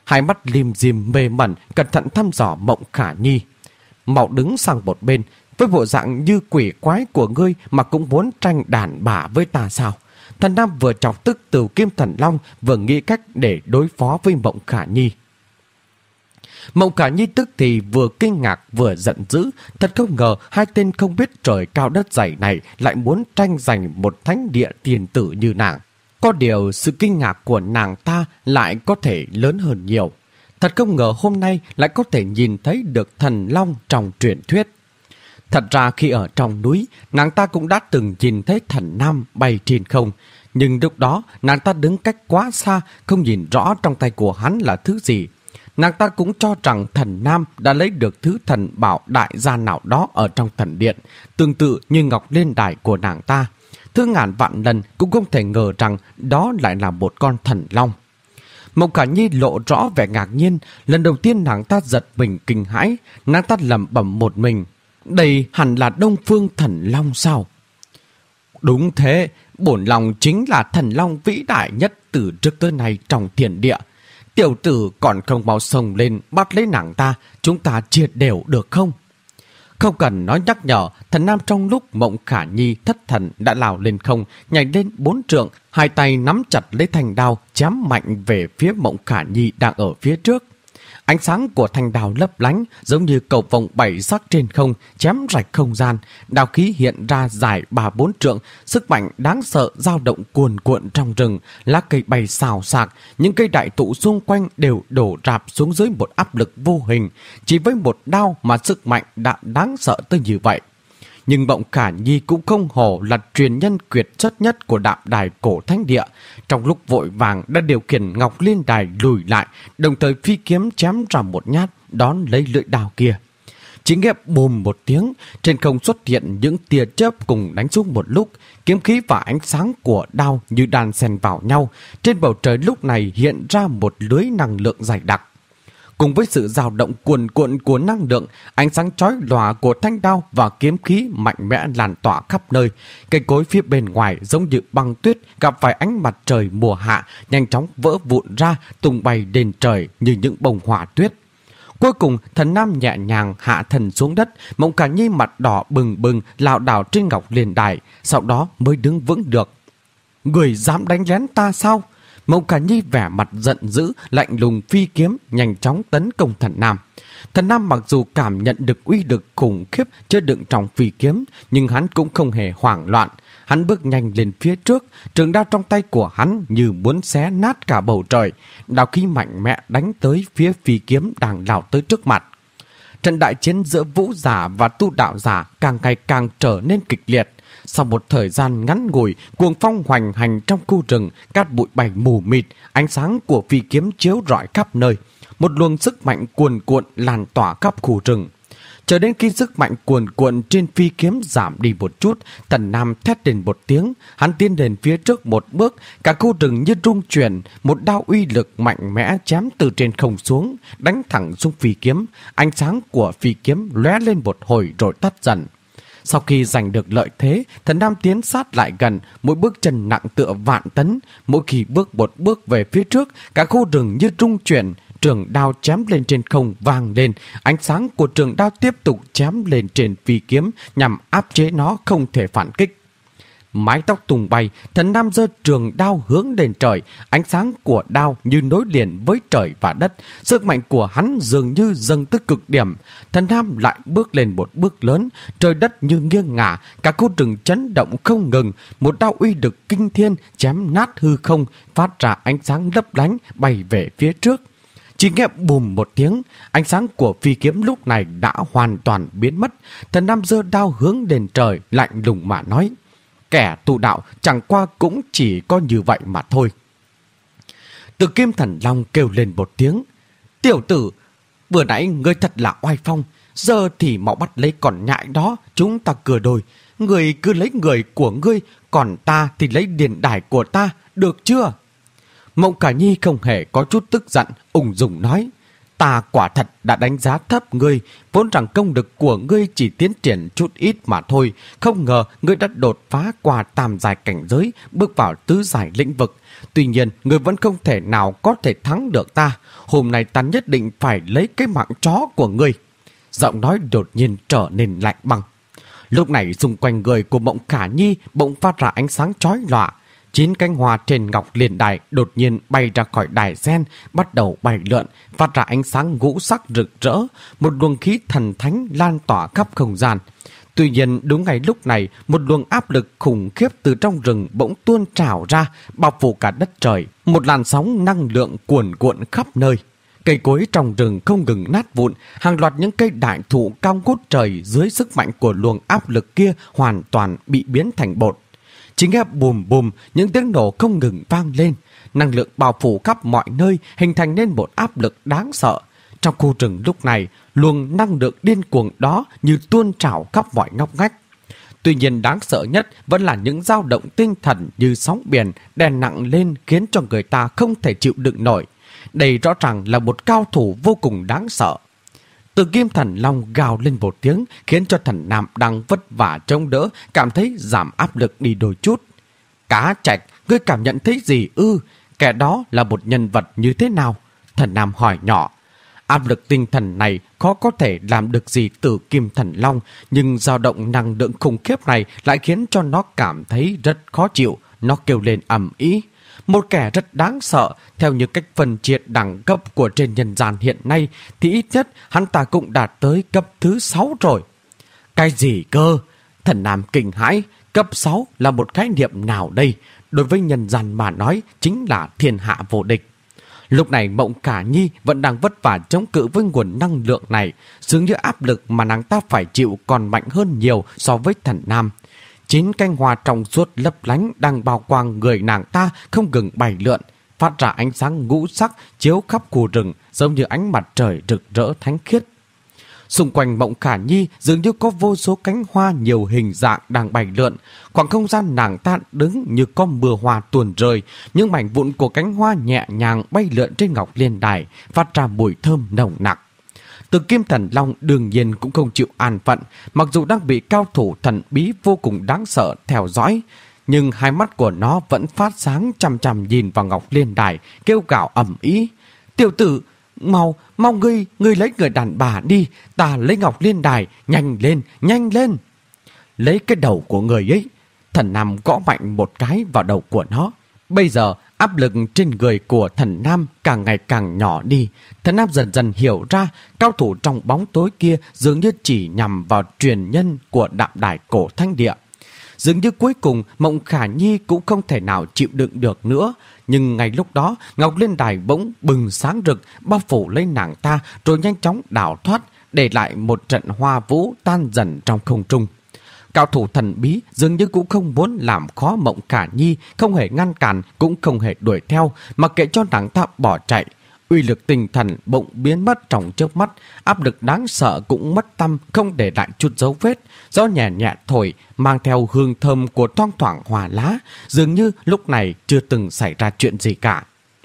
hai mắt lim dim mê mẩn, cẩn thận thăm dò Mộng Khả Nhi. Mau đứng sang một bên, với bộ dạng như quỷ quái của ngươi mà cũng muốn tranh đàn bà với ta sao? Thần Nam vừa chọc tức Tửu Kim Thần Long, vừa nghĩ cách để đối phó với Mộng Khả Nhi. Mộng Khả Nhi tức thì vừa kinh ngạc vừa giận dữ, thật không ngờ hai tên không biết trời cao đất dày này lại muốn tranh giành một thánh địa tiền tử như nàng. Có điều sự kinh ngạc của nàng ta lại có thể lớn hơn nhiều. Thật không ngờ hôm nay lại có thể nhìn thấy được thần long trong truyền thuyết. Thật ra khi ở trong núi, nàng ta cũng đã từng nhìn thấy thần nam bay trên không. Nhưng lúc đó nàng ta đứng cách quá xa, không nhìn rõ trong tay của hắn là thứ gì. Nàng ta cũng cho rằng thần nam đã lấy được thứ thần bảo đại gia nào đó ở trong thần điện, tương tự như ngọc liên đài của nàng ta. Thứ ngàn vạn lần cũng không thể ngờ rằng đó lại là một con thần long. Mộng Khả Nhi lộ rõ vẻ ngạc nhiên, lần đầu tiên nàng ta giật mình kinh hãi, nàng ta lẩm bẩm một mình. Đây hẳn là Đông Phương Thần Long sao? Đúng thế, bổn long chính là thần long vĩ đại nhất từ trước tới nay trong thiên địa. Tiểu tử còn không mau xông lên bắt lấy nàng ta, chúng ta triệt đều được không? Không cần nói nhắc nhở, thần nam trong lúc Mộng Khả Nhi thất thần đã lao lên không, nhảy lên bốn trượng, hai tay nắm chặt lấy thanh đao, chém mạnh về phía Mộng Khả Nhi đang ở phía trước. Ánh sáng của thanh đao lấp lánh, giống như cầu vồng bảy sắc trên không, chém rạch không gian. Đao khí hiện ra dài ba bốn trượng, sức mạnh đáng sợ dao động cuồn cuộn trong rừng, lá cây bay xào xạc, những cây đại thụ xung quanh đều đổ rạp xuống dưới một áp lực vô hình. Chỉ với một đao mà sức mạnh đã đáng sợ tới như vậy. Nhưng Mộng Khả Nhi cũng không hổ là truyền nhân kiệt xuất nhất của Đạm Đài Cổ Thánh Địa. Trong lúc vội vàng đã điều khiển Ngọc Liên Đài lùi lại, đồng thời phi kiếm chém ra một nhát, đón lấy lưỡi đao kia. Chỉ nghe bùm một tiếng, trên không xuất hiện những tia chớp cùng đánh xuống một lúc, kiếm khí và ánh sáng của đao như đan xen vào nhau. Trên bầu trời lúc này hiện ra một lưới năng lượng dày đặc. Cùng với sự dao động cuồn cuộn của năng lượng, ánh sáng chói lòa của thanh đao và kiếm khí mạnh mẽ lan tỏa khắp nơi. Cây cối phía bên ngoài giống như băng tuyết gặp phải ánh mặt trời mùa hạ, nhanh chóng vỡ vụn ra, tung bay lên trời như những bông hỏa tuyết. Cuối cùng, thần nam nhẹ nhàng hạ thần xuống đất, Mộng Khả Nhi mặt đỏ bừng bừng lảo đảo trên Ngọc Liên Đài, sau đó mới đứng vững được. Người dám đánh lén ta sao? Mộng Khả Nhi vẻ mặt giận dữ, lạnh lùng phi kiếm, nhanh chóng tấn công thần nam. Thần nam mặc dù cảm nhận được uy lực khủng khiếp chứa đựng trong phi kiếm, nhưng hắn cũng không hề hoảng loạn. Hắn bước nhanh lên phía trước, trường đao trong tay của hắn như muốn xé nát cả bầu trời. Đao khí mạnh mẽ đánh tới phía phi kiếm đang lao tới trước mặt. Trận đại chiến giữa vũ giả và tu đạo giả càng ngày càng trở nên kịch liệt. Sau một thời gian ngắn ngủi, cuồng phong hoành hành trong khu rừng, cát bụi bay mù mịt, ánh sáng của phi kiếm chiếu rọi khắp nơi. Một luồng sức mạnh cuồn cuộn lan tỏa khắp khu rừng. Chờ đến khi sức mạnh cuồn cuộn trên phi kiếm giảm đi một chút, thần nam thét lên một tiếng, hắn tiến đến phía trước một bước, cả khu rừng như rung chuyển, một đao uy lực mạnh mẽ chém từ trên không xuống, đánh thẳng xuống phi kiếm. Ánh sáng của phi kiếm lóe lên một hồi rồi tắt dần. Sau khi giành được lợi thế, thần nam tiến sát lại gần, mỗi bước chân nặng tựa vạn tấn. Mỗi khi bước một bước về phía trước, cả khu rừng như rung chuyển, trường đao chém lên trên không vang lên. Ánh sáng của trường đao tiếp tục chém lên trên phi kiếm nhằm áp chế nó không thể phản kích. Mái tóc tung bay, thần nam giơ trường đao hướng lên trời. Ánh sáng của đao như nối liền với trời và đất. Sức mạnh của hắn dường như dâng tới cực điểm. Thần nam lại bước lên một bước lớn. Trời đất như nghiêng ngả, cả khu rừng chấn động không ngừng. Một đao uy lực kinh thiên chém nát hư không, phát ra ánh sáng lấp lánh bay về phía trước. Chỉ nghe bùm một tiếng, ánh sáng của phi kiếm lúc này đã hoàn toàn biến mất. Thần nam giơ đao hướng lên trời, lạnh lùng mà nói: kẻ tu đạo chẳng qua cũng chỉ có như vậy mà thôi. Từ Kim Thần Long kêu lên một tiếng: tiểu tử, vừa nãy ngươi thật là oai phong, giờ thì mau bắt lấy con nhại đó, chúng ta cưa đôi. Ngươi cứ lấy người của ngươi, còn ta thì lấy điền đài của ta, được chưa? Mộng Khả Nhi không hề có chút tức giận, ung dung nói: Ta quả thật đã đánh giá thấp ngươi, vốn rằng công lực của ngươi chỉ tiến triển chút ít mà thôi. Không ngờ ngươi đã đột phá qua tam giai cảnh giới, bước vào tứ giai lĩnh vực. Tuy nhiên, ngươi vẫn không thể nào có thể thắng được ta. Hôm nay ta nhất định phải lấy cái mạng chó của ngươi. Giọng nói đột nhiên trở nên lạnh băng. Lúc này xung quanh người của Mộng Khả Nhi bỗng phát ra ánh sáng chói lòa. Chín cánh hoa trên ngọc liền đài đột nhiên bay ra khỏi đài sen, bắt đầu bay lượn, phát ra ánh sáng ngũ sắc rực rỡ, một luồng khí thần thánh lan tỏa khắp không gian. Tuy nhiên đúng ngay lúc này, một luồng áp lực khủng khiếp từ trong rừng bỗng tuôn trào ra, bao phủ cả đất trời, một làn sóng năng lượng cuồn cuộn khắp nơi. Cây cối trong rừng không ngừng nát vụn, hàng loạt những cây đại thụ cao ngút trời dưới sức mạnh của luồng áp lực kia hoàn toàn bị biến thành bột. Chỉ nghe bùm bùm, những tiếng nổ không ngừng vang lên, năng lượng bao phủ khắp mọi nơi, hình thành nên một áp lực đáng sợ. Trong khu rừng lúc này, luồng năng lượng điên cuồng đó như tuôn trào khắp mọi ngóc ngách. Tuy nhiên đáng sợ nhất vẫn là những dao động tinh thần như sóng biển đè nặng lên, khiến cho người ta không thể chịu đựng nổi. Đây rõ ràng là một cao thủ vô cùng đáng sợ. Từ Kim Thần Long gào lên một tiếng, khiến cho Thần Nam đang vất vả chống đỡ cảm thấy giảm áp lực đi đôi chút. Cá Trạch, ngươi cảm nhận thấy gì ư? Kẻ đó là một nhân vật như thế nào? Thần Nam hỏi nhỏ. Áp lực tinh thần này khó có thể làm được gì từ Kim Thần Long, nhưng dao động năng lượng khủng khiếp này lại khiến cho nó cảm thấy rất khó chịu. Nó kêu lên ầm ĩ. Một kẻ rất đáng sợ, theo như cách phân chia đẳng cấp của trên nhân gian hiện nay thì ít nhất hắn ta cũng đạt tới cấp thứ sáu rồi. Cái gì cơ? Thần Nam kinh hãi, cấp sáu là một khái niệm nào đây? Đối với nhân gian mà nói chính là thiên hạ vô địch. Lúc này Mộng Khả Nhi vẫn đang vất vả chống cự với nguồn năng lượng này, dường như áp lực mà nàng ta phải chịu còn mạnh hơn nhiều so với Thần Nam. Chín cánh hoa trong suốt lấp lánh đang bao quang người nàng ta không ngừng bay lượn, phát ra ánh sáng ngũ sắc chiếu khắp khu rừng giống như ánh mặt trời rực rỡ thánh khiết. Xung quanh Mộng Khả Nhi dường như có vô số cánh hoa nhiều hình dạng đang bay lượn. Khoảng không gian nàng ta đứng như có mưa hoa tuôn rơi, những mảnh vụn của cánh hoa nhẹ nhàng bay lượn trên ngọc liên đài, phát ra mùi thơm nồng nặc. Từ Kim Thần Long đương nhiên cũng không chịu an phận, mặc dù đang bị cao thủ thần bí vô cùng đáng sợ theo dõi, nhưng hai mắt của nó vẫn phát sáng chằm chằm nhìn vào ngọc liên đài, kêu gào ầm ĩ. Tiểu tử, mau, mau ngươi, ngươi lấy người đàn bà đi, ta lấy ngọc liên đài, nhanh lên, nhanh lên. Lấy cái đầu của người ấy. Thần Nam gõ mạnh một cái vào đầu của nó. Bây giờ áp lực trên người của Thần Nam càng ngày càng nhỏ đi. Thần Nam dần dần hiểu ra cao thủ trong bóng tối kia dường như chỉ nhằm vào truyền nhân của Đạm Đài Cổ Thánh Địa. Dường như cuối cùng Mộng Khả Nhi cũng không thể nào chịu đựng được nữa. Nhưng ngay lúc đó ngọc liên đài bỗng bừng sáng rực, bao phủ lấy nàng ta rồi nhanh chóng đảo thoát, để lại một trận hoa vũ tan dần trong không trung. Cao thủ thần bí dường như cũng không muốn làm khó Mộng Khả Nhi, không hề ngăn cản, cũng không hề đuổi theo, mặc kệ cho nàng ta bỏ chạy. Uy lực tinh thần bỗng biến mất trong chớp mắt, áp lực đáng sợ cũng mất tăm, không để lại chút dấu vết. Gió nhẹ nhẹ thổi, mang theo hương thơm của thoang thoảng hoa lá, dường như lúc này chưa từng xảy ra chuyện gì cả.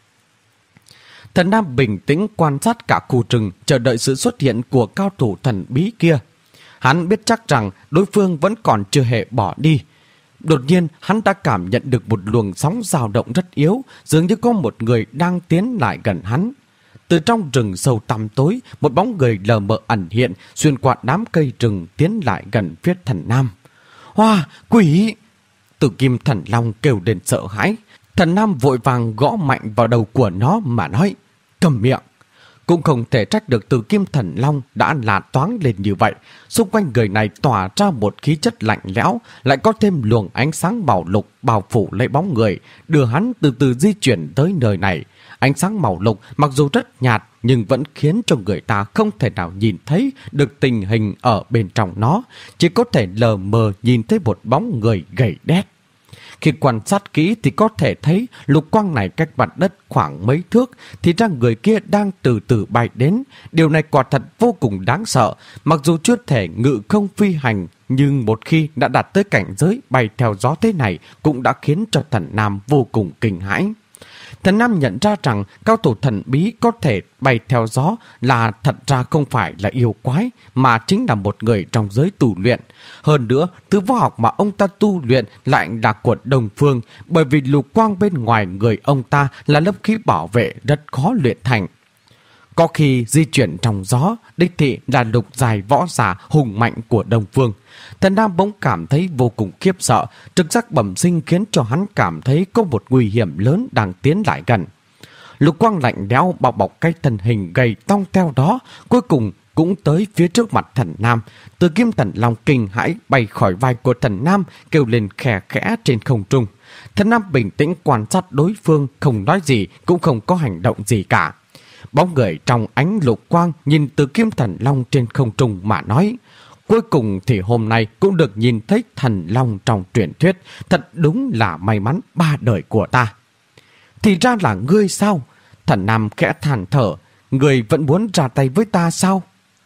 Thần Nam bình tĩnh quan sát cả khu rừng, chờ đợi sự xuất hiện của cao thủ thần bí kia. Hắn biết chắc rằng đối phương vẫn còn chưa hề bỏ đi. Đột nhiên hắn đã cảm nhận được một luồng sóng dao động rất yếu, dường như có một người đang tiến lại gần hắn. Từ trong rừng sâu tăm tối, một bóng người lờ mờ ẩn hiện xuyên qua đám cây rừng tiến lại gần phía Thần Nam. Hoa, quỷ! Từ Kim Thần Long kêu lên sợ hãi. Thần Nam vội vàng gõ mạnh vào đầu của nó mà nói, cầm miệng. Cũng không thể trách được Từ Kim Thần Long đã là toáng lên như vậy. Xung quanh người này tỏa ra một khí chất lạnh lẽo, lại có thêm luồng ánh sáng màu lục bao phủ lấy bóng người, đưa hắn từ từ di chuyển tới nơi này. Ánh sáng màu lục mặc dù rất nhạt nhưng vẫn khiến cho người ta không thể nào nhìn thấy được tình hình ở bên trong nó, chỉ có thể lờ mờ nhìn thấy một bóng người gầy đét. Khi quan sát kỹ thì có thể thấy lục quang này cách mặt đất khoảng mấy thước, thì ra người kia đang từ từ bay đến. Điều này quả thật vô cùng đáng sợ, mặc dù chưa thể ngự không phi hành, nhưng một khi đã đạt tới cảnh giới bay theo gió thế này cũng đã khiến cho Thần Nam vô cùng kinh hãi. Thần Nam nhận ra rằng cao thủ thần bí có thể bay theo gió là thật ra không phải là yêu quái, mà chính là một người trong giới tu luyện. Hơn nữa, thứ võ học mà ông ta tu luyện lại là của Đông Phương, bởi vì lục quang bên ngoài người ông ta là lớp khí bảo vệ rất khó luyện thành. Có khi di chuyển trong gió, đích thị là lục dài võ giả hùng mạnh của Đông Phương. Thần Nam bỗng cảm thấy vô cùng khiếp sợ, trực giác bẩm sinh khiến cho hắn cảm thấy có một nguy hiểm lớn đang tiến lại gần. Lục quang lạnh lẽo bao bọc cái thân hình gầy tong teo đó, cuối cùng cũng tới phía trước mặt Thần Nam. Từ Kim Thần Long kinh hãi bay khỏi vai của Thần Nam, kêu lên khẽ khẽ trên không trung. Thần Nam bình tĩnh quan sát đối phương, không nói gì, cũng không có hành động gì cả. Bóng người trong ánh lục quang nhìn từ Kim Thần Long trên không trung mà nói: cuối cùng thì hôm nay cũng được nhìn thấy thần long trong truyền thuyết, thật đúng là may mắn ba đời của ta. Thì ra là ngươi sao? Thần Nam khẽ than thở: ngươi vẫn muốn ra tay với ta sao?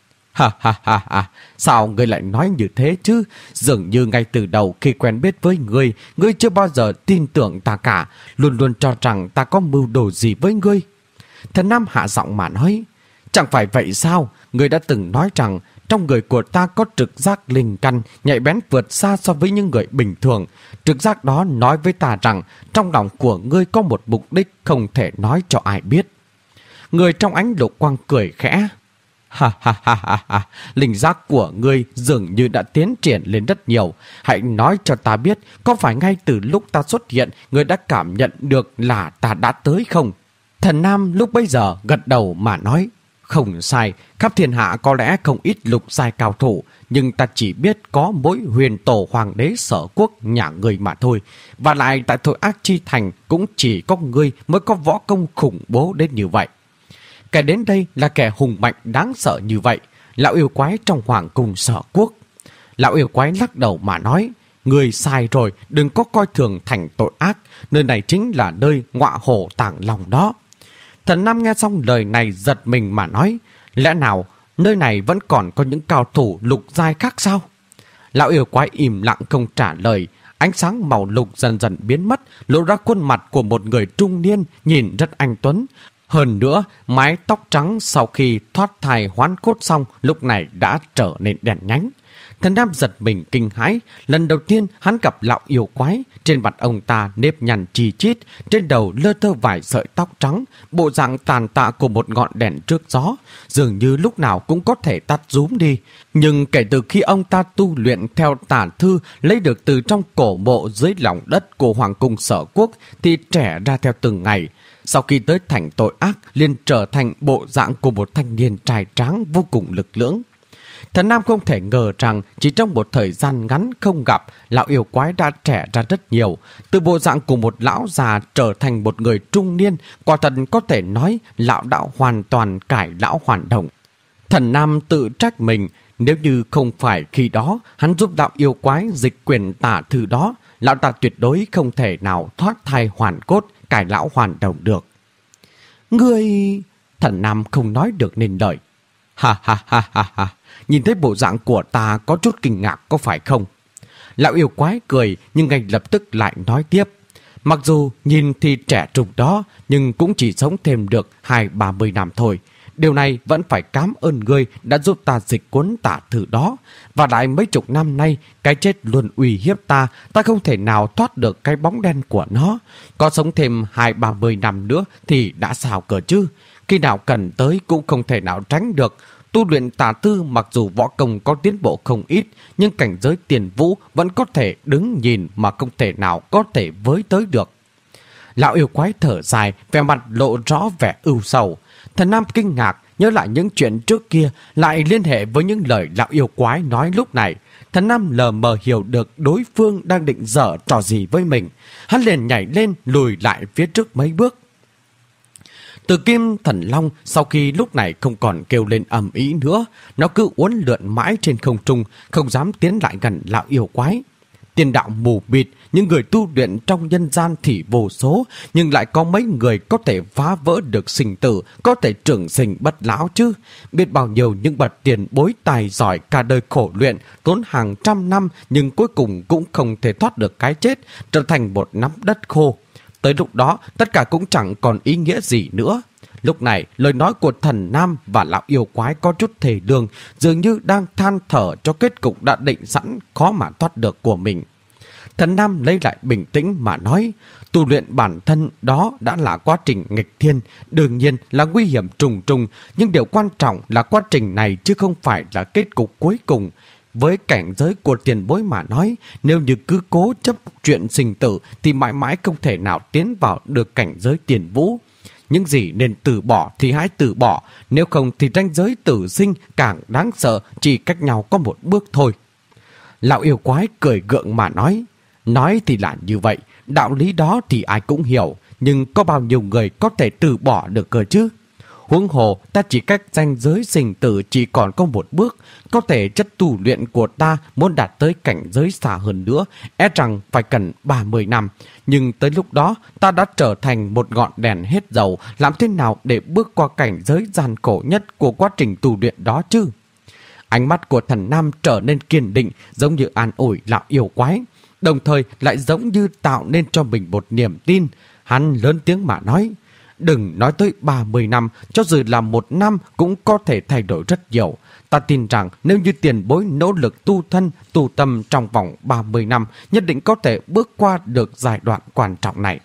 Ha ha ha ha, sao ngươi lại nói như thế chứ? Dường như ngay từ đầu khi quen biết với ngươi, ngươi chưa bao giờ tin tưởng ta cả, luôn luôn cho rằng ta có mưu đồ gì với ngươi. Thần Nam hạ giọng mà nói: chẳng phải vậy sao? Ngươi đã từng nói rằng trong người của ta có trực giác linh căn, nhạy bén vượt xa so với những người bình thường. Trực giác đó nói với ta rằng trong lòng của ngươi có một mục đích không thể nói cho ai biết. Người trong ánh lục quang cười khẽ: ha ha ha ha ha, linh giác của ngươi dường như đã tiến triển lên rất nhiều. Hãy nói cho ta biết, có phải ngay từ lúc ta xuất hiện, ngươi đã cảm nhận được là ta đã tới không? Thần Nam lúc bấy giờ gật đầu mà nói: không sai, khắp thiên hạ có lẽ không ít lục giai cao thủ, nhưng ta chỉ biết có mỗi huyền tổ hoàng đế Sở Quốc nhà ngươi mà thôi. Và lại tại Thôi Ác Chi Thành cũng chỉ có ngươi mới có võ công khủng bố đến như vậy. Kẻ đến đây là kẻ hùng mạnh đáng sợ như vậy, lão yêu quái trong hoàng cung Sở Quốc. Lão yêu quái lắc đầu mà nói: ngươi sai rồi, đừng có coi thường thành tội ác, nơi này chính là nơi ngọa hổ tàng lòng đó. Thần Nam nghe xong lời này giật mình mà nói: lẽ nào nơi này vẫn còn có những cao thủ lục giai khác sao? Lão yêu quái im lặng không trả lời. Ánh sáng màu lục dần dần biến mất, lộ ra khuôn mặt của một người trung niên nhìn rất anh tuấn. Hơn nữa, mái tóc trắng sau khi thoát thai hoán cốt xong lúc này đã trở nên đen nhánh. Thần Nam giật mình kinh hãi, lần đầu tiên hắn gặp lão yêu quái. Trên mặt ông ta nếp nhăn chi chít, trên đầu lơ thơ vài sợi tóc trắng, bộ dạng tàn tạ của một ngọn đèn trước gió, dường như lúc nào cũng có thể tắt rúm đi. Nhưng kể từ khi ông ta tu luyện theo tả thư lấy được từ trong cổ mộ dưới lòng đất của hoàng cung Sở Quốc thì trẻ ra theo từng ngày. Sau khi tới thành tội ác, liền trở thành bộ dạng của một thanh niên trai tráng vô cùng lực lưỡng. Thần Nam không thể ngờ rằng chỉ trong một thời gian ngắn không gặp, lão yêu quái đã trẻ ra rất nhiều. Từ bộ dạng của một lão già trở thành một người trung niên, quả thật có thể nói lão đã hoàn toàn cải lão hoàn đồng. Thần Nam tự trách mình, nếu như không phải khi đó hắn giúp lão yêu quái dịch quyền tả thư đó, lão ta tuyệt đối không thể nào thoát thai hoàn cốt, cải lão hoàn đồng được. Ngươi... Thần Nam không nói được nên lời. Ha ha ha ha ha, nhìn thấy bộ dạng của ta có chút kinh ngạc có phải không? Lão yêu quái cười nhưng ngay lập tức lại nói tiếp: mặc dù nhìn thì trẻ trung đó, nhưng cũng chỉ sống thêm được hai ba mươi năm thôi. Điều này vẫn phải cảm ơn ngươi đã giúp ta dịch cuốn tả thư đó. Và lại mấy chục năm nay, cái chết luôn uy hiếp ta, ta không thể nào thoát được cái bóng đen của nó. Có sống thêm hai ba mươi năm nữa thì đã sao cơ chứ? Khi nào cần tới cũng không thể nào tránh được. Tu luyện tả thư mặc dù võ công có tiến bộ không ít, nhưng cảnh giới tiền vũ vẫn có thể đứng nhìn mà không thể nào có thể với tới được. Lão yêu quái thở dài, vẻ mặt lộ rõ vẻ ưu sầu. Thần Nam kinh ngạc, nhớ lại những chuyện trước kia, lại liên hệ với những lời lão yêu quái nói lúc này. Thần Nam lờ mờ hiểu được đối phương đang định giở trò gì với mình. Hắn liền nhảy lên, lùi lại phía trước mấy bước. Từ Kim Thần Long sau khi lúc này không còn kêu lên ầm ĩ nữa, nó cứ uốn lượn mãi trên không trung, không dám tiến lại gần lão yêu quái. Tiền đạo mù mịt, những người tu luyện trong nhân gian thì vô số, nhưng lại có mấy người có thể phá vỡ được sinh tử, có thể trưởng sinh bất lão chứ? Biết bao nhiêu những bậc tiền bối tài giỏi cả đời khổ luyện, tốn hàng trăm năm nhưng cuối cùng cũng không thể thoát được cái chết, trở thành một nắm đất khô. Tới lúc đó, tất cả cũng chẳng còn ý nghĩa gì nữa. Lúc này, lời nói của thần nam và lão yêu quái có chút thề lương, dường như đang than thở cho kết cục đã định sẵn khó mà thoát được của mình. Thần nam lấy lại bình tĩnh mà nói, tu luyện bản thân đó đã là quá trình nghịch thiên, đương nhiên là nguy hiểm trùng trùng, nhưng điều quan trọng là quá trình này chứ không phải là kết cục cuối cùng. Với cảnh giới của tiền bối mà nói, nếu như cứ cố chấp chuyện sinh tử thì mãi mãi không thể nào tiến vào được cảnh giới tiền vũ. Những gì nên từ bỏ thì hãy từ bỏ, nếu không thì ranh giới tử sinh càng đáng sợ, chỉ cách nhau có một bước thôi. Lão yêu quái cười gượng mà nói, nói thì là như vậy, đạo lý đó thì ai cũng hiểu, nhưng có bao nhiêu người có thể từ bỏ được cơ chứ? Huống hồ ta chỉ cách ranh giới sinh tử chỉ còn có một bước, có thể chất tu luyện của ta muốn đạt tới cảnh giới xa hơn nữa, e rằng phải cần ba mươi năm. Nhưng tới lúc đó ta đã trở thành một ngọn đèn hết dầu, làm thế nào để bước qua cảnh giới gian khổ nhất của quá trình tu luyện đó chứ? Ánh mắt của thần nam trở nên kiên định, giống như an ủi lão yêu quái, đồng thời lại giống như tạo nên cho mình một niềm tin. Hắn lớn tiếng mà nói, đừng nói tới ba mươi năm, cho dù là một năm cũng có thể thay đổi rất nhiều. Ta tin rằng nếu như tiền bối nỗ lực tu thân, tu tâm trong vòng ba mươi năm, nhất định có thể bước qua được giai đoạn quan trọng này.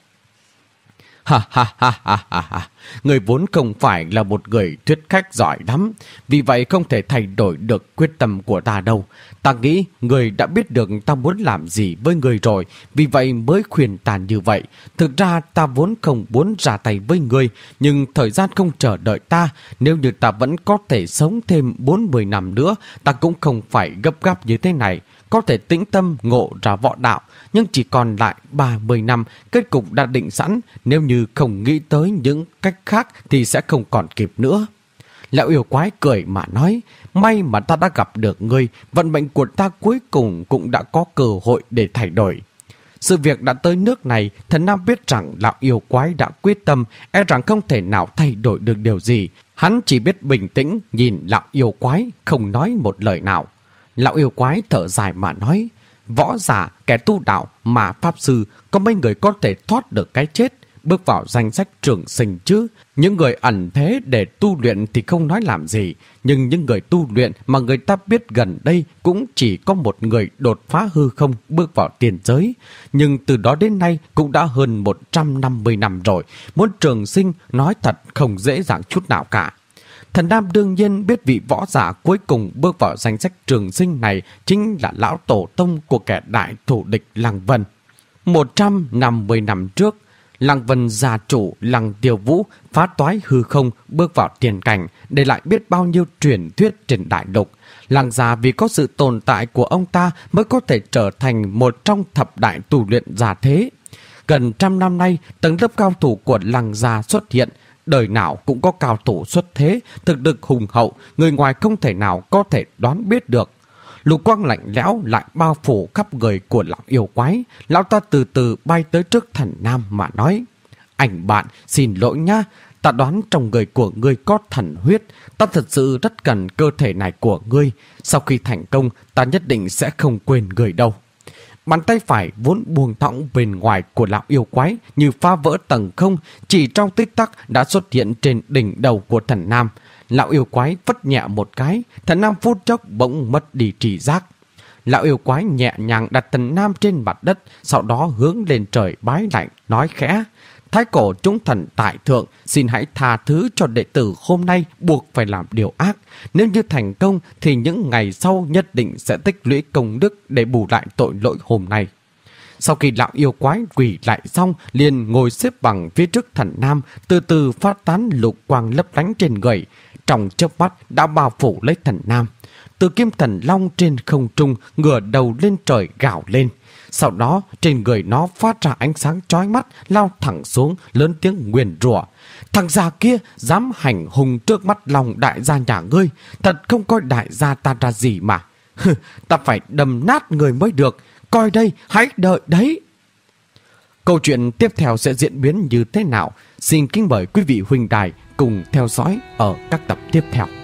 Ha ha ha ha ha ha, người vốn không phải là một người thuyết khách giỏi lắm, vì vậy không thể thay đổi được quyết tâm của ta đâu. Ta nghĩ người đã biết được ta muốn làm gì với người rồi, vì vậy mới khuyên ta như vậy. Thực ra ta vốn không muốn ra tay với người, nhưng thời gian không chờ đợi ta. Nếu như ta vẫn có thể sống thêm bốn mươi năm nữa, ta cũng không phải gấp gáp như thế này. Có thể tĩnh tâm ngộ ra võ đạo, nhưng chỉ còn lại ba mươi năm, kết cục đã định sẵn, nếu như không nghĩ tới những cách khác thì sẽ không còn kịp nữa. Lão yêu quái cười mà nói, may mà ta đã gặp được ngươi, vận mệnh của ta cuối cùng cũng đã có cơ hội để thay đổi. Sự việc đã tới nước này, thần nam biết rằng lão yêu quái đã quyết tâm, e rằng không thể nào thay đổi được điều gì. Hắn chỉ biết bình tĩnh nhìn lão yêu quái, không nói một lời nào. Lão yêu quái thở dài mà nói, võ giả, kẻ tu đạo mà pháp sư, có mấy người có thể thoát được cái chết, bước vào danh sách trường sinh chứ. Những người ẩn thế để tu luyện thì không nói làm gì, nhưng những người tu luyện mà người ta biết gần đây cũng chỉ có một người đột phá hư không bước vào tiền giới. Nhưng từ đó đến nay cũng đã hơn một trăm năm mươi năm rồi, muốn trường sinh nói thật không dễ dàng chút nào cả. Thần nam đương nhiên biết vị võ giả cuối cùng bước vào danh sách trường sinh này chính là lão tổ tông của kẻ đại thủ địch Lăng Vân. một trăm năm mươi năm trước, Lăng Vân gia chủ Lăng Tiêu Vũ phá toái hư không bước vào tiền cảnh, để lại biết bao nhiêu truyền thuyết trên đại lục. Lăng gia vì có sự tồn tại của ông ta mới có thể trở thành một trong thập đại tu luyện giả thế. Gần trăm năm nay, tầng lớp cao thủ của Lăng gia xuất hiện. Đời nào cũng có cao thủ xuất thế, thực lực hùng hậu, người ngoài không thể nào có thể đoán biết được. Lục quang lạnh lẽo lại bao phủ khắp người của lão yêu quái. Lão ta từ từ bay tới trước thần nam mà nói, anh bạn, xin lỗi nha, ta đoán trong người của ngươi có thần huyết. Ta thật sự rất cần cơ thể này của ngươi. Sau khi thành công, ta nhất định sẽ không quên người đâu. Bàn tay phải vốn buông thõng bên ngoài của lão yêu quái như phá vỡ tầng không, chỉ trong tích tắc đã xuất hiện trên đỉnh đầu của thần nam. Lão yêu quái vất nhẹ một cái, thần nam phút chốc bỗng mất đi trí giác. Lão yêu quái nhẹ nhàng đặt thần nam trên mặt đất, sau đó hướng lên trời bái lạy, nói khẽ, thái cổ chúng thần tại thượng, xin hãy tha thứ cho đệ tử hôm nay buộc phải làm điều ác. Nếu như thành công thì những ngày sau nhất định sẽ tích lũy công đức để bù lại tội lỗi hôm nay. Sau khi lão yêu quái quỳ lại xong, liền ngồi xếp bằng phía trước thần nam, từ từ phát tán lục quang lấp lánh trên người. Trong chớp mắt đã bao phủ lấy thần nam. Từ kim thần long trên không trung ngửa đầu lên trời gào lên. Sau đó trên người nó phát ra ánh sáng chói mắt, lao thẳng xuống, lớn tiếng nguyền rủa. Thằng già kia dám hành hùng trước mắt lòng đại gia nhà ngươi, thật không coi đại gia ta ra gì mà. Ta phải đâm nát người mới được, coi đây, hãy đợi đấy. Câu chuyện tiếp theo sẽ diễn biến như thế nào? Xin kính mời quý vị huynh đài cùng theo dõi ở các tập tiếp theo.